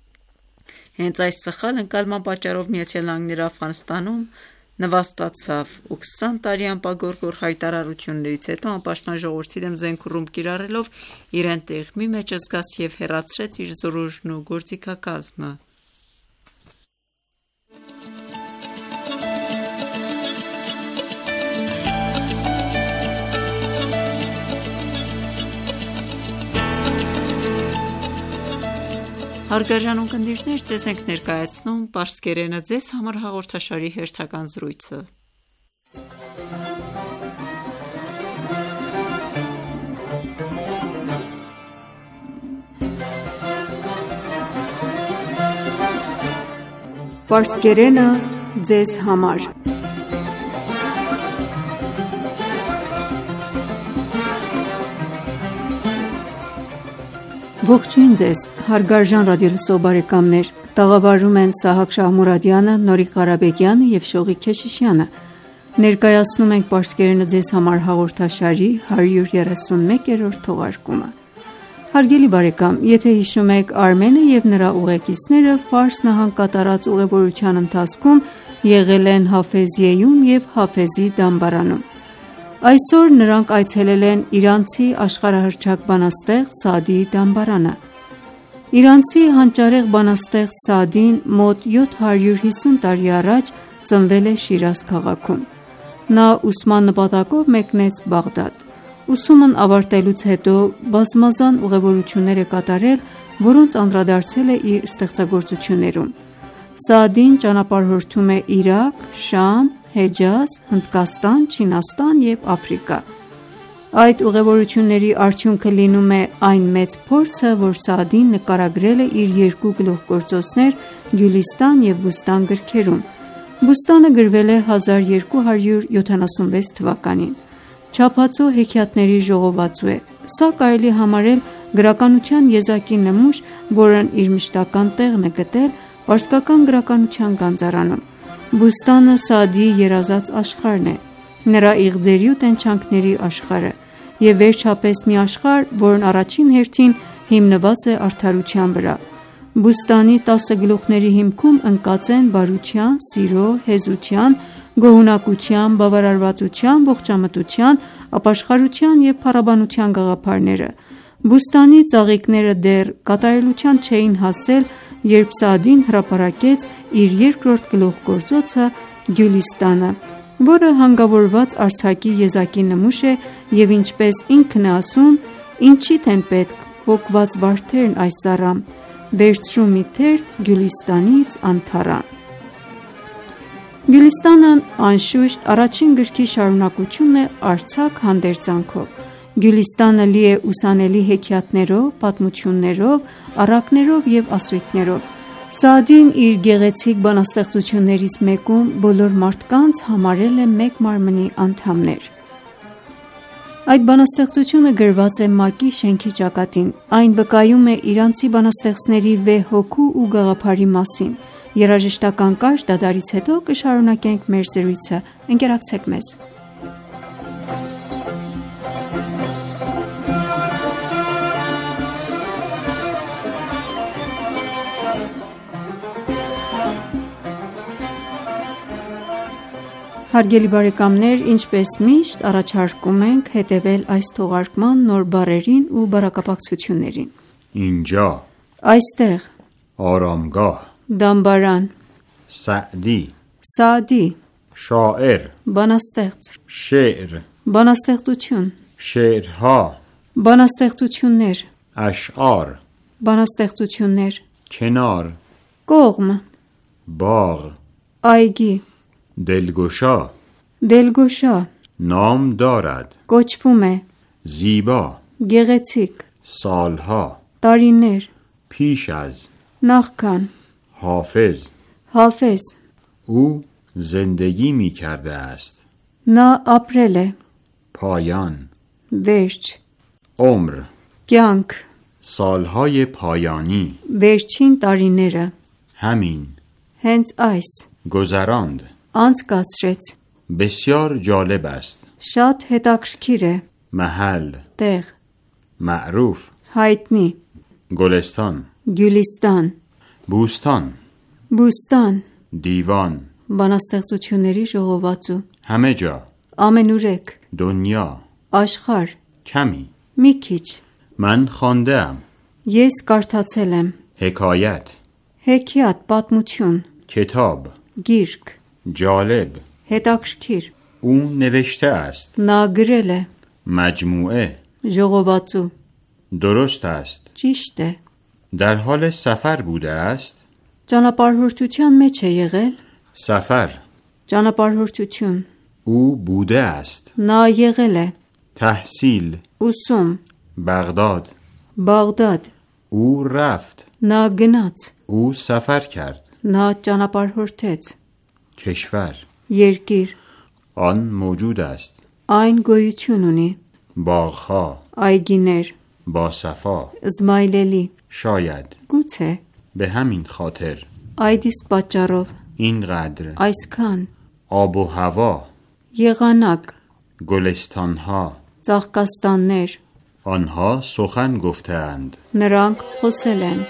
Հենց այս սխալ ընկալման պատճառով ԱՄՆ-ն Աֆղանստանում նվաստացավ ու 20 տարի անպագորգոր հայտարարություններից հետո անպաշտպան ժողովրդի դեմ զենք ու ռումբ կիրառելով իրեն տեղմի մեջ զգաց և հեռացրեց իր զորուժն ու գործիքակազմը։ Հարգարժան ունկնդիրներ, ձեզ ենք ներկայացնում Պարսկերենը ձեզ համար հաղորդաշարի հերթական զրույցը։ Պարսկերենը ձեզ համար։ Ողջույն ձեզ, հարգարժան ռադիոլսող բարեկամներ, տաղավարում են Սահակ Շահմուրադյանը, Նորիկ Ղարաբեկյանը և Շողիկ Քեշիշյանը։ Ներկայացնում ենք Պարսկերենը ձեզ համար հաղորդաշարի 131-րդ թողարկումը։ Հարգելի բարեկամ, եթե հիշում եք, Արմենը և նրա ուղեկիցները Ֆարս նահանգ կատարած ուղևորության ընթացքում եղել են Հաֆեզիեում և Հաֆեզի դամբարանում։ Այսօր նրանք այցելել են իրանցի աշխարհահռչակ բանաստեղծ Սաադիի դամբարանը։ Իրանցի հանճարեղ բանաստեղծ Սաադին մոտ 750 տարի առաջ ծնվել է Շիրազ քաղաքում։ Նա ուսման նպատակով մեկնեց Բաղդադ։ Ուսումն ավարտելուց հետո բազմազան ուղևորություններ է կատարել, որոնց անդրադարձել է իր ստեղծագործություններում։ Սաադին ճանապարհորդում է Իրաք, Շամ, Հեջազ, Հնդկաստան, Չինաստան և Աֆրիկա։ Այդ ուղևորությունների արդյունքը լինում է այն մեծ փորձը, որ Սաադին նկարագրել է իր երկու գլուխգործոցներ Գյուլիստան և Բուստան գրքերում։ Բուստանը գրվել է 1276 թվականին։ Չափածո հեքիաթների ժողովածու է։ Սա կարելի համարել գրականության եզակի նմուշ, որն իր մշտական տեղն է գտել պարսկական գրականության գանձարանում։ Բուստանը Սաադիի երազած աշխարհն է, նրա իղձերի ու տենչանքների աշխարհը, և վերջապես մի աշխարհ, որն առաջին հերթին հիմնված է արդարության վրա։ Բուստանի 10 գլուխների հիմքում ընկած են բարության, սիրո, հեզության, գոհունակության, բավարարվածության, ողջամտության, ապաշխարության և փառաբանության գաղափարները։ Բուստանի ծաղիկները դեռ կատարելության չէին հասել, երբ Սաադին հրապարակեց իր երկրորդ գլուխգործոցը Գյուլիստանը, որը հանգավորված արձակի եզակի նմուշ է և ինչպես ինքն է ասում, ինչիդ են պետք պոկված վարդերն այս ծառամ, վերցրու մի թերթ Գյուլիստանից անթառան։ Գյուլիստանն անշուշտ առաջին գրքի շարունակությունն է արձակ հանդերձանքով։ Գյուլիստանը լի է ուսանելի հեքիաթներով, պատմություններով, առակներով և ասույթներով։ Սաադին իր գեղեցիկ բանաստեղծություններից մեկում բոլոր մարդկանց համարել է մեկ մարմնի անդամներ։ Այդ բանաստեղծությունը գրված է ՄԱԿ-ի շենքի ճակատին։ Այն վկայում է իրանցի բանաստեղծների վեհ հոգու ու գաղափարի մասին։ Երաժշտական կարճ դադարից հետո կշարունակենք մեր զրույցը։ Ընկերակցեք մեզ։ Հարգելի բարեկամներ, ինչպես միշտ առաջարկում ենք հետևել այս թողարկման նոր բառերին ու բառակապակցություններին։ Ինջա, Այստեղ, آرامگاه، Դամբարան, سعدی، Սաադի, شاعر، Բանաստեղծ, شعر، Բանաստեղծություն, شعرها، Բանաստեղծություններ, اشعار، Բանաստեղծություններ, کنار، Կողմ, باغ، Այգի, دلگشا، Դելգոշա, نام دارد، Կոչվում է, زیبا، Գեղեցիկ, سالها، Տարիներ, پیش از، Նախքան, حافظ، Հաֆեզ, او زندگی می کرده است، Նա ապրել է, پایان، Վերջ, عمر، Կյանք, سالهای پایانی، Վերջին տարիները, همین، Հենց այս, گذراند، Անցկացրեց, بسیار جالب است، Շատ հետաքրքիր է, محل، Տեղ, معروف، Հայտնի, گلستان، Գյուլիստան, بوستان، Բուստան, دیوان، Բանաստեղծությունների ժողովածու, همه جا، Ամենուրեք, دنیا، Աշխարհ, کمی، Մի քիչ, من خوانده‌ام، Ես կարդացել եմ, حکایت، Հեքիաթ, պատմություն, کتاب، Գիրք, جالب، հետաքրքիր, او نوشته است، Նա գրել է, مجموعه، ժողովածու, درست است، Ճիշտ է, در حال سفر بوده است، Ճանապարհորդության մեջ է եղել, سفر، Ճանապարհորդություն, او بوده است، Նա եղել է, تحصیل، Ուսում, بغداد، Բաղդադ, او رفت، Նա գնաց, او سفر کرد، Նա ճանապարհորդեց, کشور، Երկիր, آن موجود است، Այն գոյություն ունի, باغها، Այգիներ, با صفا، Զմայլելի, شاید، Գուցե, به همین خاطر، Այդ իսկ պատճառով, اینقدر، Այսքան, آب و هوا، Եղանակ, گلستانها، Ծաղկաստաններ, آنها سخن گفتند، Նրանք խոսել են,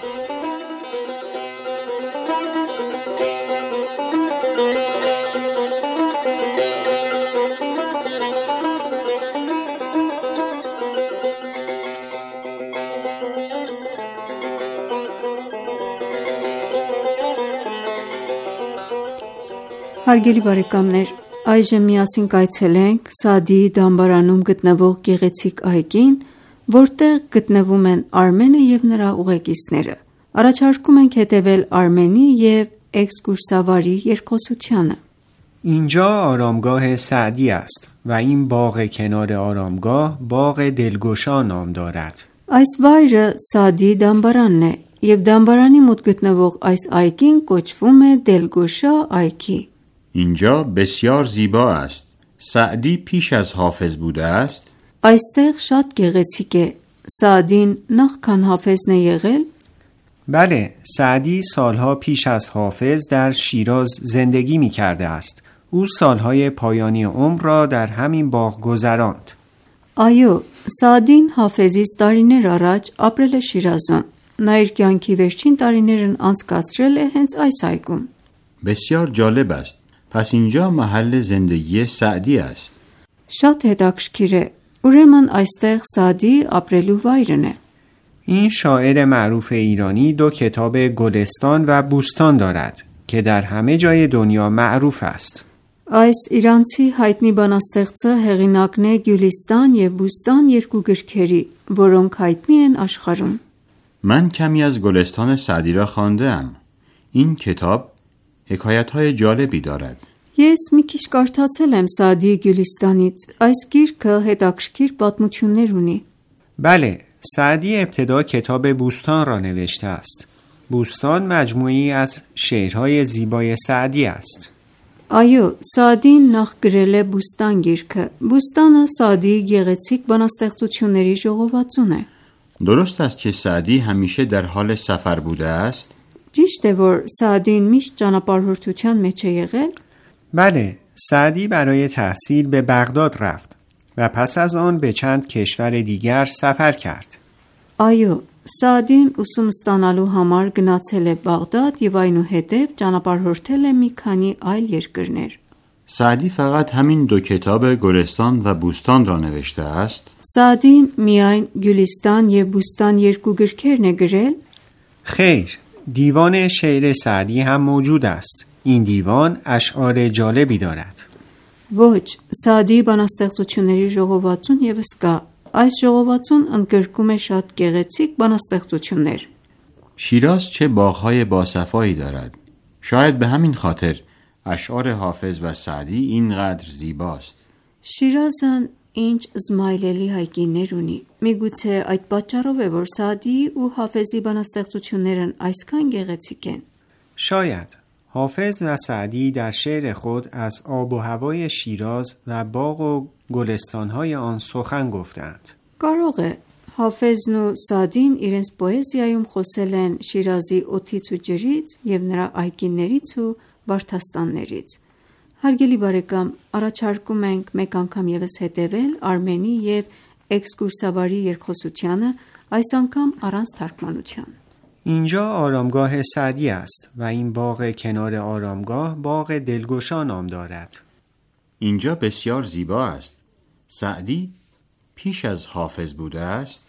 Հարգելի բարեկամներ, այժմ միասին կայցելենք Սաադիի դամբարանում գտնվող գեղեցիկ այգին, որտեղ գտնվում են Արմենը և նրա ուղեկիցները։ Առաջարկում ենք հետևել Արմենի և էքսկուրսավարի երկխոսությանը։ اینجا آرامگاه سعدی است و این باغ کنار آرامگاه باغ دلگشا نام دارد. Այս վայրը Սաադիի դամբարանն է, և դամբարանի մոտ գտնվող այս այգին կոչվում է Դելգոշա այգի։ اینجا بسیار زیبا است، سعدی پیش از حافظ بوده است، Այստեղ շատ գեղեցիկ է, Սաադին նախքան Հաֆեզն է եղել, بله، سعدی سالها پیش از حافظ در شیراز زندگی می کرده است. او سالهای پایانی عمر را در همین باغ گذراند. Այո, Սաադին Հաֆեզից տարիներ առաջ ապրել է Շիրազում։ Նա իր կյանքի վերջին տարիներն անցկացրել է հենց այս այգում։ بسیار جالب است، پس اینجا محل زندگی سعدی است. Շատ հետաքրքիր է, ուրեմն այստեղ Սաադիի ապրելու վայրն է։ این شاعر معروف ایرانی 2 کتاب گلستان و بوستان دارد که در همه جای دنیا معروف است. Այս իրանցի հայտնի բանաստեղծը հեղինակն է Գյուլիստան և Բուստան երկու գրքերի, որոնք հայտնի են աշխարհում. من کمی از گلستان سعدی را خوانده‌ام. این کتاب حکایت‌های جالبی دارد. Ես մի քիչ կարդացել եմ Սաադիի Գյուլիստանից. Այս գիրքը հետաքրքիր պատմություններ ունի. بله، سعدی ابتدا کتاب بوستان را نوشته است. بوستان مجموعی از شعرهای زیبای سعدی است. Այո, Սաադին նախ գրել է Բուստան գիրքը։ Բուստանը Սաադիի գեղեցիկ բանաստեղծությունների ժողովածուն է։ درست است که سعدی همیشه در حال سفر بوده است؟ Ճիշտ է, որ Սաադին միշտ ճանապարհորդության մեջ է եղել։ بله، سعدی برای تحصیل به بغداد رفت و پس از آن به چند کشور دیگر سفر کرد. Այո, Սաադին ուսում ստանալու համար գնացել է Բաղդադ և այնուհետև ճանապարհորդել է մի քանի այլ երկրներ։ سعدی فقط همین دو کتاب گلستان و بوستان را نوشته است؟ Սաադին միայն Գյուլիստան և Բուստան երկու գրքերն է գրել։ خیر، دیوان شعر سعدی هم موجود است. این دیوان اشعار جالبی دارد. Ոչ, Սաադիի բանաստեղծությունների ժողովածուն ևս կա։ Այս ժողովածուն ընդգրկում է շատ գեղեցիկ բանաստեղծություններ։ شیراز چه باغ‌های باصفایی دارد. شاید به همین خاطر اشعار حافظ و سعدی اینقدر زیباست. Շիրազն ինչ զմայլելի հայկիներ ունի։ Միգուցե այդ պատճառով է, որ Սաադիի ու Հաֆեզի բանաստեղծություններն այսքան գեղեցիկ են։ شاید حافظ و سعدی در شعر خود از آب و هوای شیراز و باغ و گلستان‌های آن سخن گفتند. Կարող է Հաֆեզն ու Սաադին իրենց պոեզիայում խոսել են Շիրազի օդից ու ջրից և նրա այգիներից ու վարդաստաններից։ Հարգելի բարեկամ, առաջարկում ենք մեկ անգամ ևս հետևել Արմենի և էքսկուրսավարի երկխոսությանը, այս անգամ առանց թարգմանության։ اینجا آرامگاه سعدی است و این باغ کنار آرامگاه باغ دلگشا نام دارد. اینجا بسیار زیبا است. سعدی پیش از حافظ بوده است؟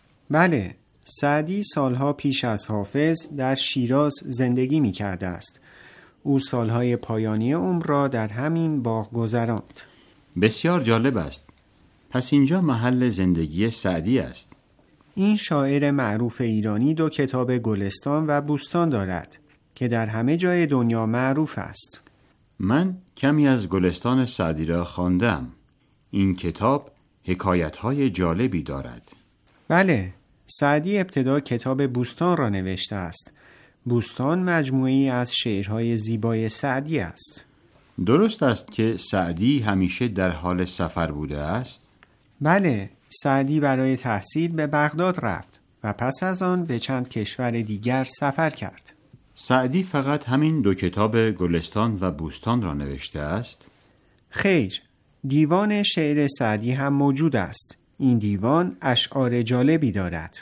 بله، سعدی سالها پیش از حافظ در شیراز زندگی می کرده است. او سالهای پایانی عمر را در همین باغ گذراند. بسیار جالب است. پس اینجا محل زندگی سعدی است. این شاعر معروف ایرانی دو کتاب گلستان و بوستان دارد که در همه جای دنیا معروف است. من کمی از گلستان سعدی را خواندم. این کتاب حکایت‌های جالبی دارد. بله، سعدی ابتدا کتاب بوستان را نوشته است. بوستان مجموعی از شعرهای زیبای سعدی است. درست است که سعدی همیشه در حال سفر بوده است؟ بله، سعدی برای تحصیل به بغداد رفت و پس از آن به چند کشور دیگر سفر کرد. سعدی فقط همین دو کتاب گلستان و بوستان را نوشته است؟ خیر، دیوان شعر سعدی هم موجود است. این دیوان اشعار جالبی دارد.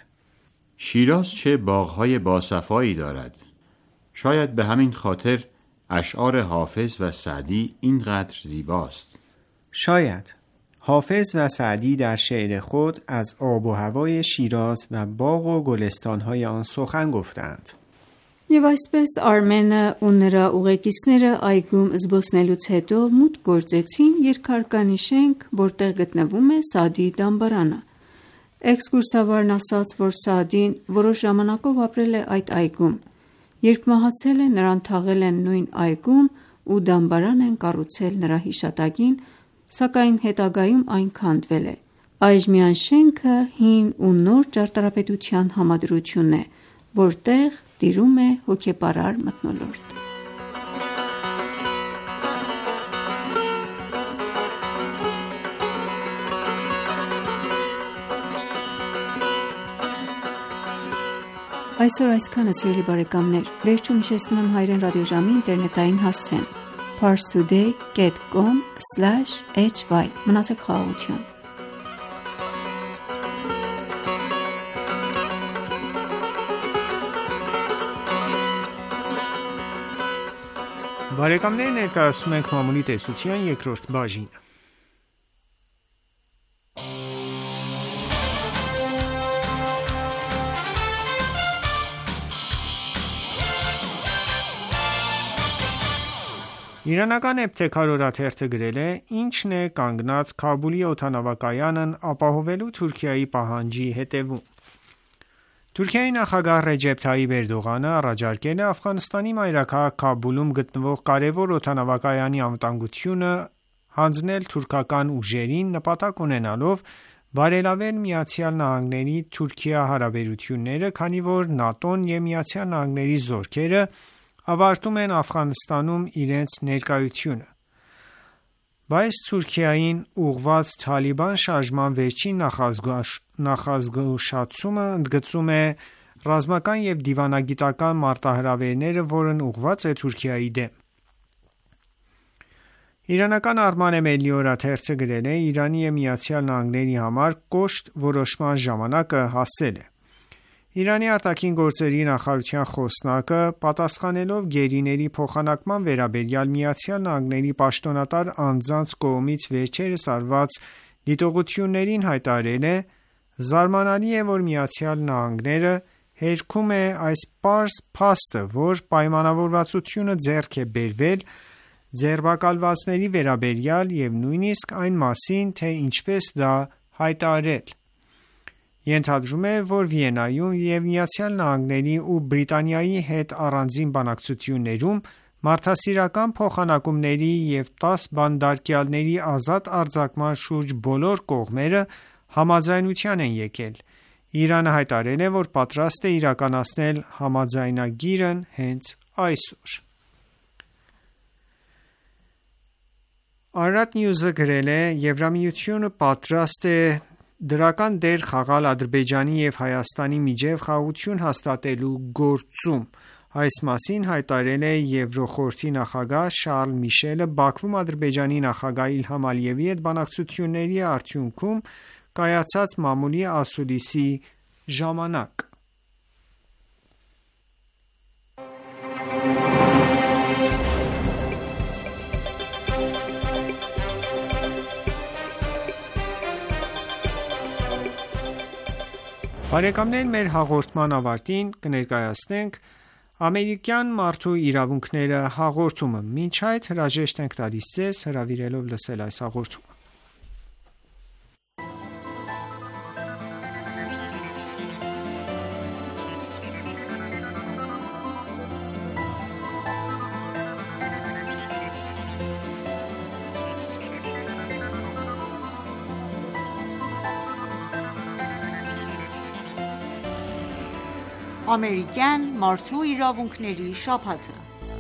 شیراز چه باغ‌های باصفایی دارد. شاید به همین خاطر اشعار حافظ و سعدی اینقدر زیباست. شاید حافظ و سعدی در شعر خود از آب و هوای شیراز و باغ و گلستان‌های آن سخن گفتند. Եվ այսպես Արմենը ու նրա ուղեկիցները այգում զբոսնելուց հետո մուտք գործեցին երկհարկանիշենք, որտեղ գտնվում է Սաադիի դամբարանը։ Էքսկուրսավարն ասաց, որ Սաադին որոշ ժամանակով ապրել է այդ այգում։ Երբ մահացել է, նրան թաղել են նույն այգում ու դամբարան են կառուցել նրա հիշատակին, սակայն հետագայում այն քանդվել է։ Այժմյան շենքը հին ու նոր ճարտարապետության համադրությունն է, որտեղ տիրում է հոգեպարար մթնոլորտ։ Այսօր այսքանը, սիրելի բարեկամներ, վերջում հիշեցնում եմ Հայրեն ռադիոժամի ինտերնետային հասցեն parstoday.com/hy Մնացեք խաղաղությամբ։ Բարեկամներ, ներկայացնում ենք մամուլի տեսության երկրորդ բաժինը։ Իրանական Էբթեքար օրաթերթը գրել է. «Ինչն է կանգնած Քաբուլի օդանավակայանն ապահովելու Թուրքիայի պահանջի հետևում»։ Թուրքիայի նախագահ Ռեջեփ Թայիպ Էրդողանը առաջարկել է Աֆղանստանի մայրաքաղաք Քաբուլում գտնվող կարևոր օդանավակայանի անվտանգությունը հանձնել թուրքական ուժերին՝ նպատակ ունենալով բարելավել ԱՄՆ-ի Թուրքիա հարաբերությունները, քանի որ ՆԱՏՕ-ն և ԱՄՆ-ի զորքերը ավարտում են Աֆղանստանում իրենց ներկայությունը։ Բայց Թուրքիային ուղղված Թալիբան շարժման վերջին նախազգուշացումը ընդգծում է ռազմական և դիվանագիտական մարտահրավերները, որն ուղղված է Թուրքիայի դեմ։ Իրանական Արման Էմելի օրաթերթը գրել է. «Իրանի և ԱՄՆ-ի համար կոշտ որոշման ժամանակը հասել է»։ Իրանի արտաքին գործերի նախարարության խոսնակը, պատասխանելով գերիների փոխանակման վերաբերյալ ԱՄՆ-ի պաշտոնատար անձանց կողմից վերջերս արված դիտողություններին հայտարարել է. «Զարմանալի է, որ ԱՄՆ-ը հերքում է այս պարզ փաստը, որ պայմանավորվածությունը ձեռք է բերվել ձերբակալվածների վերաբերյալ և նույնիսկ այն մասին, թե ինչպես դա հայտարարել։ Ենթադրում է, որ Վիեննայում և ԱՄՆ-ի ու Բրիտանիայի հետ առանձին բանակցություններում մարդասիրական փոխանակումների և 10 բանտարկյալների ազատ արձակման շուրջ բոլոր կողմերը համաձայնության են եկել։ Իրանը հայտարարել է, որ պատրաստ է իրականացնել համաձայնագիրն հենց այսօր»։ Arad News-ը գրել է. «Եվրամիությունը պատրաստ է դրական դեր խաղալ Ադրբեջանի և Հայաստանի միջև խաղաղություն հաստատելու գործում»։ Այս մասին հայտարարել է Եվրոխորհրդի նախագահ Շարլ Միշելը Բաքվում Ադրբեջանի նախագահ Իլհամ Ալիևի հետ բանակցությունների արդյունքում կայացած մամուլի ասուլիսի ժամանակ։ Բարեկամներ, մեր հաղորդման ավարտին կներկայացնենք ամերիկյան մարդու իրավունքները հաղորդումը։ Մինչ այդ հրաժեշտ ենք տալիս ձեզ հրավիրելով լսել այս հաղորդումը։ Ամերիկյան մարդու իրավունքների շաբաթը։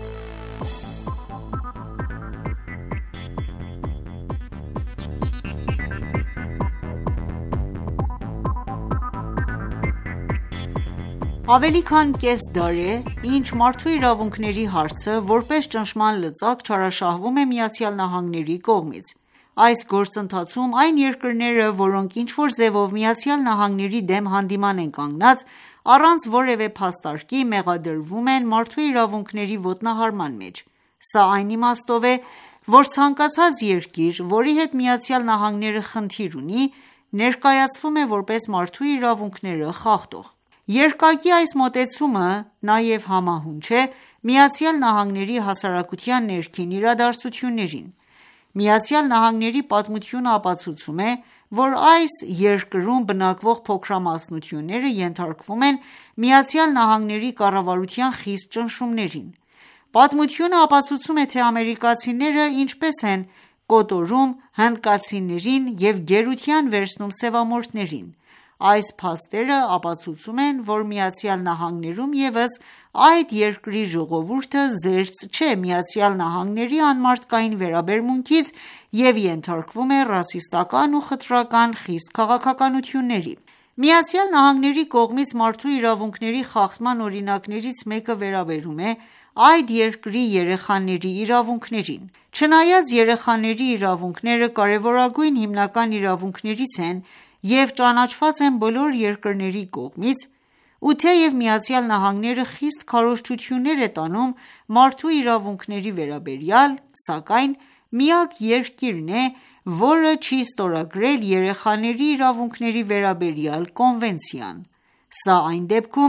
Ավելի քան կես դար է, ինչ մարդու իրավունքների հարցը որպես ճնշման լծակ չարաշահվում է ԱՄՆ-ի կողմից։ Այս գործընթացում այն երկրները, որոնք ինչ-որ ձևով ԱՄՆ-ի դեմ հանդիման են կանգնած, առանց որևէ փաստարկի մեղադրվում են մարդու իրավունքների ոտնահարման մեջ։ Սա այն իմաստով է, որ ցանկացած երկիր, որի հետ ԱՄՆ-ը խնդիր ունի, ներկայացվում է որպես մարդու իրավունքները խախտող։ Երկակի այս մոտեցումը նաև համահունչ է ԱՄՆ-ի հասարակության ներքին իրադարձություններին։ ԱՄՆ-ի պատմությունը ապացուցում է, որ այս երկրում բնակվող փոքրամասնությունները ենթարկվում են ԱՄՆ-ի կառավարության խիստ ճնշումներին։ Պատմությունը ապացուցում է, թե ամերիկացիները ինչպես են կոտորում հնդկացիներին և գերության վերցնում սևամորթներին։ Այս փաստերը ապացուցում են, որ ԱՄՆ-ում ևս այդ երկրի ժողովուրդը զերծ չէ ԱՄՆ-ի անմարդկային վերաբերմունքից և ենթարկվում է ռասիստական ու խտրական խիստ քաղաքականությունների։ ԱՄՆ-ի կողմից մարդու իրավունքների խախտման օրինակներից մեկը վերաբերում է այդ երկրի երեխաների իրավունքներին։ Չնայած երեխաների իրավունքները կարևորագույն հիմնական իրավունքներից են և ճանաչված են բոլոր երկրների կողմից, ու թեև ԱՄՆ-ը խիստ քարոզչություններ է տանում մարդու իրավունքների վերաբերյալ, սակայն միակ երկիրն է, որը չի ստորագրել երեխաների իրավունքների վերաբերյալ կոնվենցիան։ Սա այն դեպքում,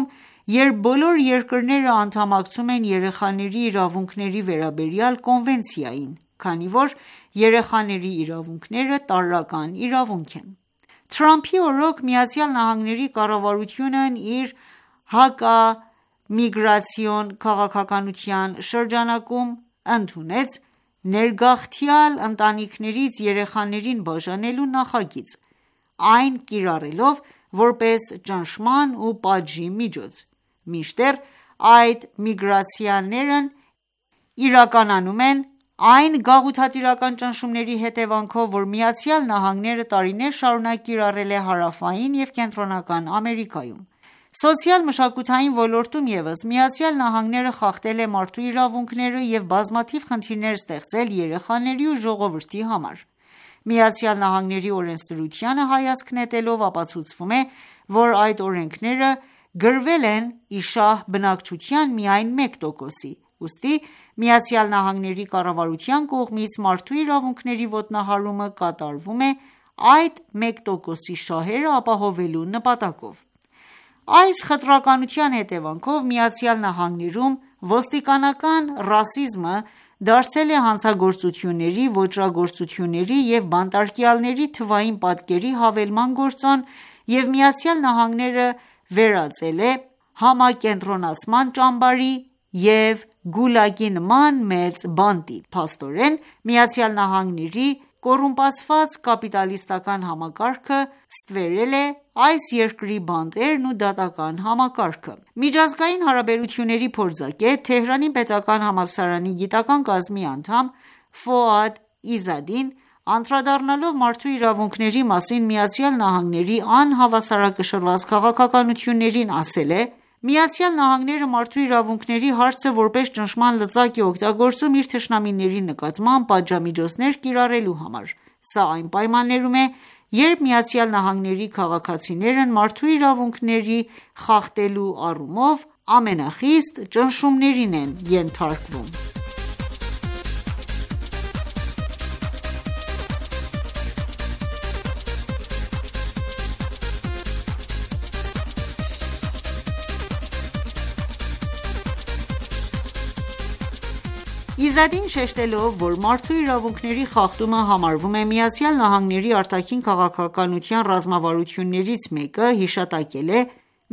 երբ բոլոր երկրները անդամակցում են երեխաների իրավունքների վերաբերյալ կոնվենցիային, քանի որ երեխաների իրավունքները տարրական իրավունք են։ Թրամփի օրոք ԱՄՆ կառավարությունն իր հակամիգրացիոն քաղաքականության շրջանակում ընդունեց ներգաղթյալ ընտանիքներից երեխաներին բաժանելու նախագիծ, այն կիրառելով որպես ճնշման ու պատժի միջոց, մինչդեռ այդ միգրացիաներն իրականանում են այն գաղութատիրական ճնշումների հետևանքով, որ ԱՄՆ-ը տարիներ շարունակ կիրառել է Հարավային և Կենտրոնական Ամերիկայում։ Սոցիալ-մշակութային ոլորտում ևս ԱՄՆ-ը խախտել է մարդու իրավունքները և բազմաթիվ խնդիրներ ստեղծել երեխաների ու ժողովրդի համար։ ԱՄՆ օրենսդրությանը հայացք նետելով ապացուցվում է, որ այդ օրենքները գրվել են ի շահ բնակչության միայն 1%-ի, ուստի ԱՄՆ կառավարության կողմից մարդու իրավունքների ոտնահարումը կատարվում է այդ 1%-ի շահերը ապահովելու նպատակով։ Այս խտրականության հետևանքով ԱՄՆ-ում ոստիկանական ռասիզմը դարձել է հանցագործությունների, ոճրագործությունների և բանտարկյալների թվային պատկերի հավելման գործոն և ԱՄՆ-ը վերածել է համակենտրոնացման ճամբարի և գուլագի նման մեծ բանտի։ Փաստորեն, ԱՄՆ-ի կոռումպացված կապիտալիստական համակարգը ստվերել է այս երկրի բանտերն ու դատական համակարգը։ Միջազգային հարաբերությունների փորձագետ, Թեհրանի պետական համալսարանի գիտական կազմի անդամ Ֆոադ Իզադին, անդրադառնալով մարդու իրավունքների մասին ԱՄՆ-ի անհավասարակշռված քաղաքականություններին, ասել է. «ԱՄՆ-ը մարդու իրավունքների հարցը որպես ճնշման լծակ է օգտագործում իր թշնամիների նկատմամբ պատժամիջոցներ կիրառելու համար։ Սա այն պայմաններում է, երբ ԱՄՆ-ի քաղաքացիներն մարդու իրավունքների խախտելու առումով ամենախիստ ճնշումներին են ենթարկվում»։ Իզադին շեշտելով, որ մարդու իրավունքների խախտումը համարվում է ԱՄՆ-ի արտաքին քաղաքականության ռազմավարություններից մեկը, հիշատակել է.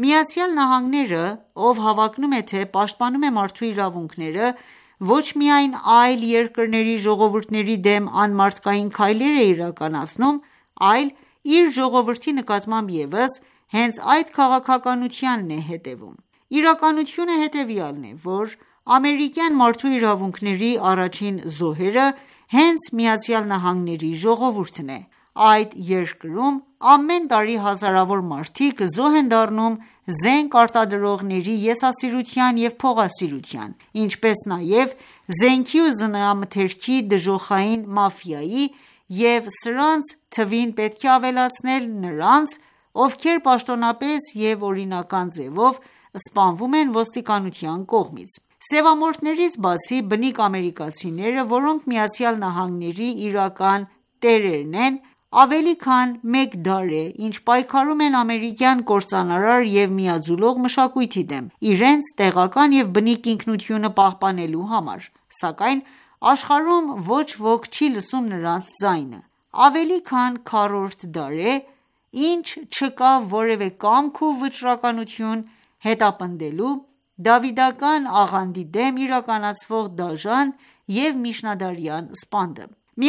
«ԱՄՆ-ը, ով հավակնում է, թե պաշտպանում է մարդու իրավունքները, ոչ միայն այլ երկրների ժողովուրդների դեմ անմարդկային քայլեր է իրականացնում, այլ իր ժողովրդի նկատմամբ ևս հենց այդ քաղաքականությանն է հետևում։ Իրականությունը հետևյալն է, որ ամերիկյան մարդու իրավունքների առաջին զոհերը հենց ԱՄՆ-ի ժողովուրդն է։ Այդ երկրում ամեն տարի հազարավոր մարդիկ զոհ են դառնում զենք արտադրողների եսասիրության և փողասիրության, ինչպես նաև զենքի ու զինամթերքի դժոխային մաֆիայի և սրանց թվին պետք է ավելացնել նրանց, ովքեր պաշտոնապես և օրինական ձևով սպանվում են ոստիկանության կողմից։ Սևամորթներից բացի, բնիկ ամերիկացիները, որոնք ԱՄՆ-ի իրական տերերն են, ավելի քան մեկ դար է, ինչ պայքարում են ամերիկյան կործանարար և միաձուլող մշակույթի դեմ, իրենց տեղական և բնիկ ինքնությունը պահպանելու համար, սակայն աշխարհում ոչ ոք չի լսում նրանց ձայնը։ Ավելի քան քառորդ դար է, ինչ չկա որևէ կամք ու վճռականություն հետապնդելու դավիդական աղանդի դեմ իրականացվող դաժան և միջնադարյան սպանդը։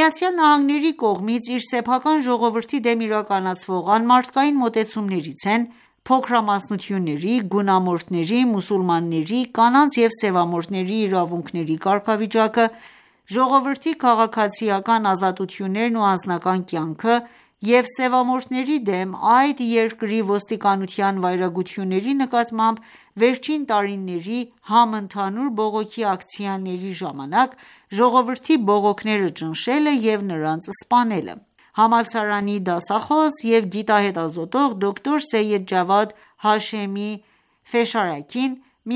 ԱՄՆ-ի կողմից իր սեփական ժողովրդի դեմ իրականացվող անմարդկային մոտեցումներից են փոքրամասնությունների, գունամորթների, մուսուլմանների, կանանց և սևամորթների իրավունքների կարգավիճակը, ժողովրդի քաղաքացիական ազատություններն ու անձնական կյանքը և սևամորթների դեմ այդ երկրի ոստիկանության վայրագությունների նկատմամբ վերջին տարիների համընդհանուր բողոքի ակցիաների ժամանակ ժողովրդի բողոքները ճնշելը և նրանց սպանելը։ Համալսարանի դասախոս և գիտահետազոտող դոկտոր Սեյեդ Ջավադ Հաշեմի Ֆեշարաքին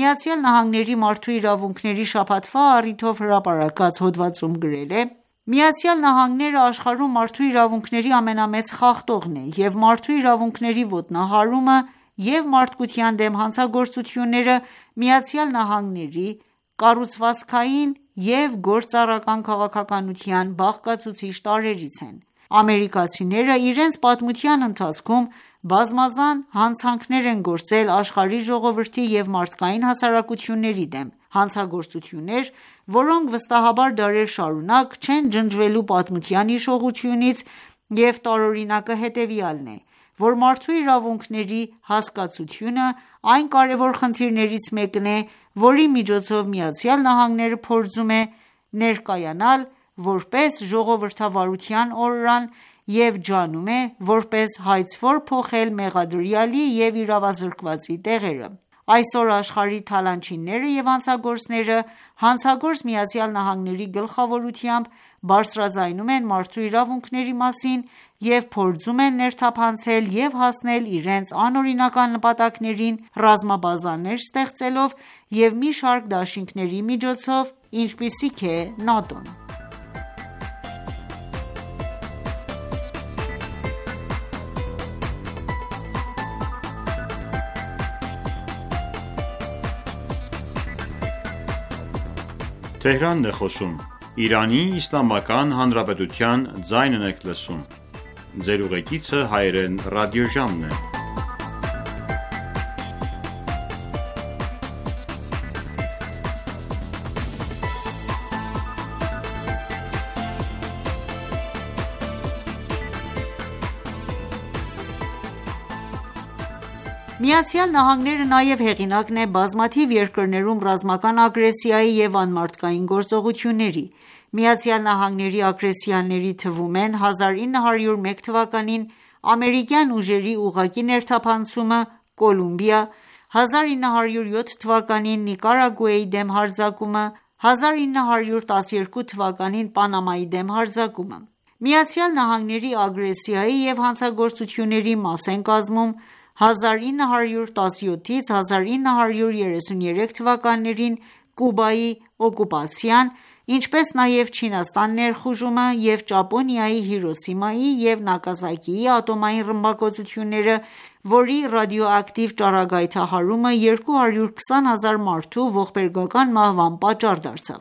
ԱՄՆ-ի մարդու իրավունքների շաբաթվա առիթով հրապարակած հոդվածում գրել է. «ԱՄՆ-ն աշխարհում մարդու իրավունքների ամենամեծ խախտողն է և մարդու իրավունքների ոտնահարումը և մարդկության դեմ հանցագործությունները ԱՄՆ-ի կառուցվածքային և գործառական քաղաքականության բաղկացուցիչ տարրերից են։ Ամերիկացիները իրենց պատմության ընթացքում բազմազան հանցանքներ են գործել աշխարհի ժողովրդի և մարդկային հասարակությունների դեմ, հանցագործություններ, որոնք վստահաբար դարեր շարունակ չեն ջնջվելու պատմության հիշողությունից և տարօրինակը հետևյալն է, որ մարդու իրավունքների հասկացությունը այն կարևոր խնդիրներից մեկն է, որի միջոցով ԱՄՆ-ը փորձում է ներկայանալ որպես ժողովրդավարության օրրան և ջանում է որպես հայցվոր փոխել մեղադրյալի և իրավազրկվածի տեղերը։ Այսօր աշխարհի թալանչիները և հանցագործները հանցագործ ԱՄՆ-ի գլխավորությամբ բարձրաձայնում են մարդու իրավունքների մասին և փորձում են ներթափանցել և հասնել իրենց անօրինական նպատակներին ռազմաբազաներ ստեղծելով և մի շարք դաշինքների միջոցով, ինչպիսիք է ՆԱՏՕ-ն: ԱՄՆ-ը նաև հեղինակն է բազմաթիվ երկրներում ռազմական ագրեսիայի և անմարդկային գործողությունների։ ԱՄՆ-ի ագրեսիաների թվում են 1901 թվականին ամերիկյան ուժերի ուղղակի ներթափանցումը Կոլումբիա, 1907 թվականին Նիկարագուեի դեմ հարձակումը, 1912 թվականին Պանամայի դեմ հարձակումը։ ԱՄՆ-ի ագրեսիայի և հանցագործությունների մաս են կազմում 1917-ից 1933 թվականներին Կուբայի օկուպացիան, ինչպես նաև Չինաստան ներխուժումը և Ճապոնիայի Հիրոսիմայի և Նագասակիի ատոմային ռմբակոծությունները, որի ռադիոակտիվ ճառագայթահարումը 220,000 մարդու ողբերգական մահվան պատճառ դարձավ։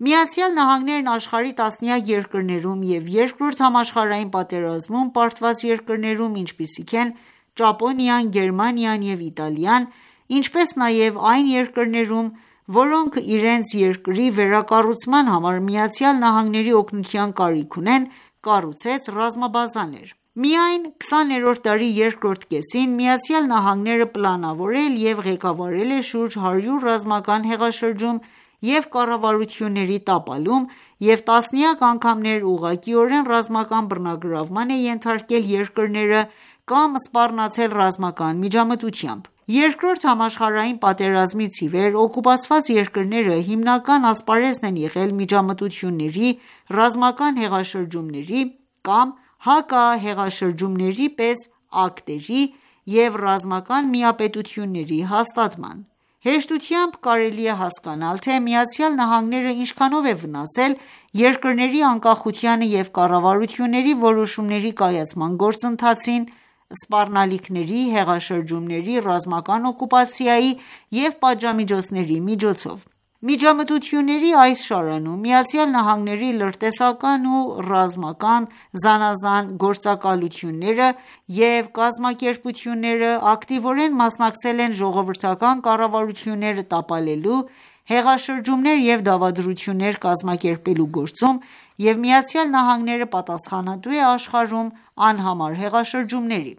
ԱՄՆ-ն աշխարհի տասնյակ երկրներում և Երկրորդ համաշխարհային պատերազմում պարտված երկրներում, ինչպիսիք են Ճապոնիան, Գերմանիան և Իտալիան, ինչպես նաև այն երկրներում, որոնք իրենց երկրի վերակառուցման համար ԱՄՆ-ի օգնության կարիք ունեն, կառուցեց ռազմաբազաներ։ Միայն 20-րդ դարի երկրորդ կեսին ԱՄՆ-ը պլանավորել և ղեկավարել է շուրջ 100 ռազմական հեղաշրջում և կառավարությունների տապալում և տասնյակ անգամներ ուղղակիորեն ռազմական բռնագրավման է ենթարկել երկրները կամ սպառնացել ռազմական միջամտությամբ։ Երկրորդ համաշխարհային պատերազմից ի վեր օկուպացված երկրները հիմնական ասպարեզն են եղել միջամտությունների, ռազմական հեղաշրջումների կամ հակահեղաշրջումների պես ակտերի և ռազմական միապետությունների հաստատման: Հեշտությամբ կարելի է հասկանալ, թե ԱՄՆ-ը ինչքանով է վնասել երկրների անկախությանը և կառավարությունների որոշումների կայացման գործընթացին՝ սպառնալիքների, հեղաշրջումների, ռազմական օկուպացիայի և պատժամիջոցների միջոցով։ Միջամտությունների այս շարանում ԱՄՆ-ի լրտեսական ու ռազմական զանազան գործակալությունները և կազմակերպությունները ակտիվորեն մասնակցել են ժողովրդական կառավարությունները տապալելու, հեղաշրջումներ և դավադրություններ կազմակերպելու գործում, և ԱՄՆ-ը պատասխանատու է աշխարհում անհամար հեղաշրջումների։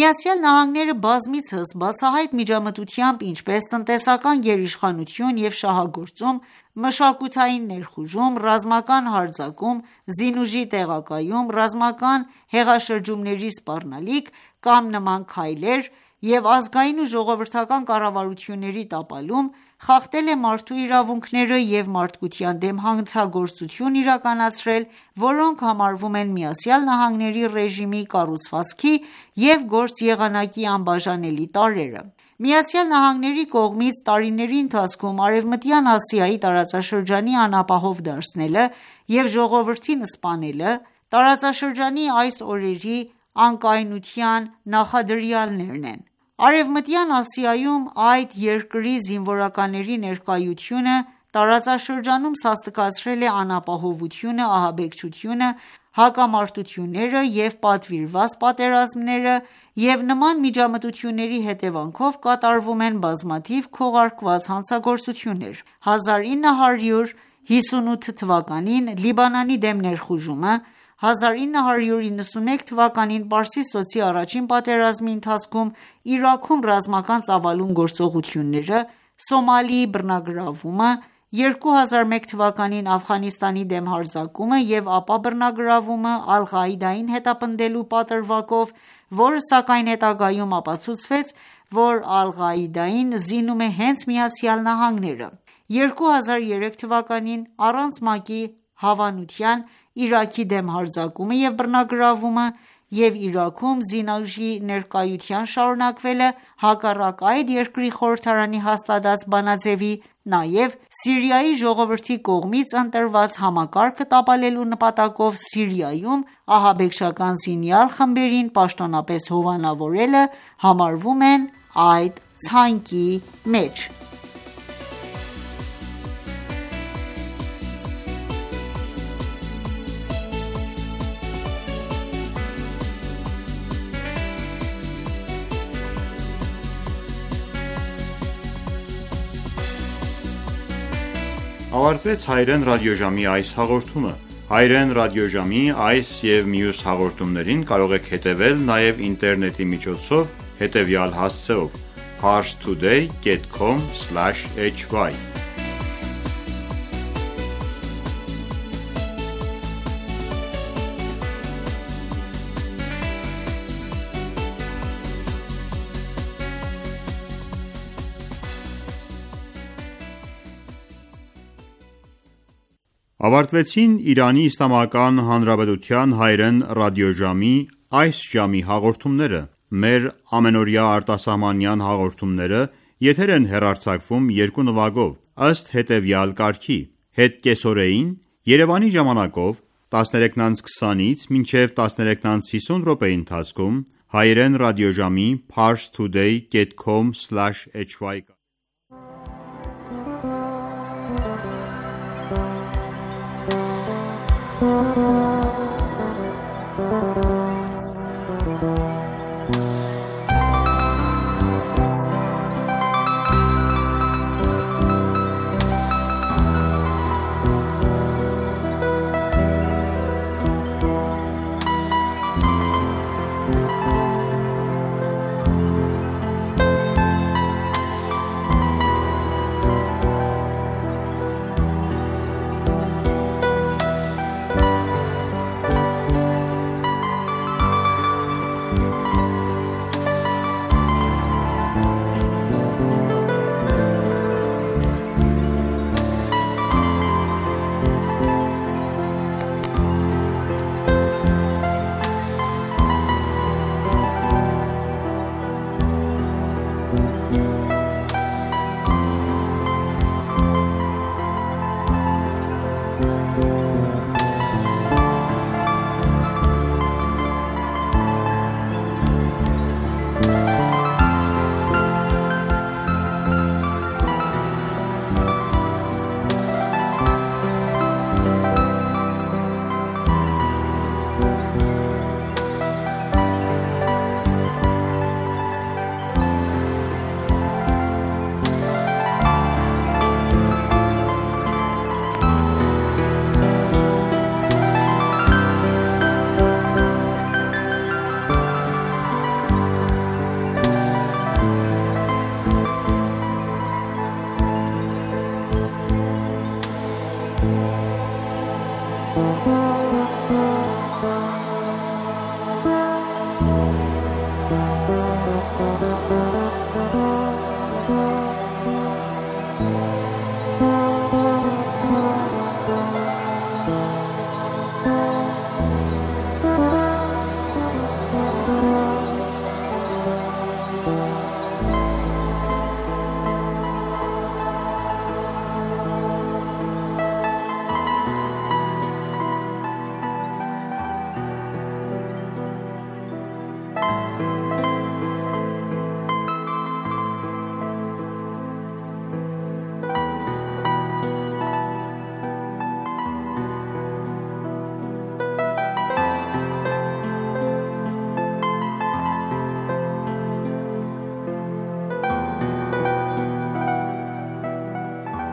ԱՄՆ-ը բազմիցս բացահայտ միջամտությամբ, ինչպես տնտեսական գերիշխանություն և շահագործում, մշակութային ներխուժում, ռազմական հարձակում, զինուժի տեղակայում, ռազմական հեղաշրջումների սպառնալիք կամ նման քայլեր և ազգային ու ժողովրդական կառավարությունների տապալում, խախտել է մարդու իրավունքները և մարդկության դեմ հանցագործություն իրականացրել, որոնք համարվում են ԱՄՆ-ի ռեժիմի կառուցվածքի և գործեղանակի անբաժանելի տարրերը։ ԱՄՆ-ի կողմից տարիների ընթացքում Արևմտյան Ասիայի տարածաշրջանի անապահով դարձնելը և ժողովրդին սպանելը տարածաշրջանի այս օրերի անկայունության նախադրյալներն են։ Արևմտյան Ասիայում այդ երկրի զինվորականների ներկայությունը տարածաշրջանում սաստկացրել է անապահովությունը, ահաբեկչությունը, հակամարտությունները և պատվիրված պատերազմները և նման միջամտությունների հետևանքով կատարվում են բազմաթիվ քողարկված հանցագործություններ: 1958 թվականին Լիբանանի դեմ ներխուժումը, 1991 թվականին Պարսից ծոցի առաջին պատերազմի ընթացքում Իրաքում ռազմական ծավալուն գործողությունները, Սոմալիի բռնագրավումը, 2001 թվականին Աֆղանստանի դեմ հարձակումը և ապա բռնագրավումը Ալ-Ղաիդային հետապնդելու պատրվակով, որը սակայն հետագայում ապացուցվեց, որ Ալ-Ղաիդային զինում է հենց ԱՄՆ-ը: 2003 թվականին առանց ՄԱԿ-ի հավանության Իրաքի դեմ հարձակումը և բռնագրավումը և Իրաքում զինուժի ներկայության շարունակվելը հակառակ այդ երկրի խորհրդարանի հաստատած բանաձեւի, նաև Սիրիայի ժողովրդի կողմից ընտրված համակարգը տապալելու նպատակով Սիրիայում ահաբեկչական զինյալ խմբերին պաշտոնապես հովանավորելը համարվում են այդ ցանկի մեջ: Ավարտվեց հայրեն ռադիոժամի այս հաղորդումը: Հայրեն ռադիոժամի այս և մյուս հաղորդումներին կարող եք հետևել նաև ինտերնետի միջոցով հետևյալ հասցեով՝ parstoday.com/hy: Ավարտվեցին Իրանի Իսլամական Հանրապետության հայրեն ռադիոժամի այս ժամի հաղորդումները: Մեր ամենօրյա արտասահմանյան հաղորդումները եթեր են հեռարձակվում երկու նվագով, ըստ հետևյալ կարգի՝ հետ կեսօրեին Երևանի ժամանակով 13:20-ից մինչև 13:50 րոպեի ընթացքում հայրեն ռադիոժամի parstoday.com/hy Thank you.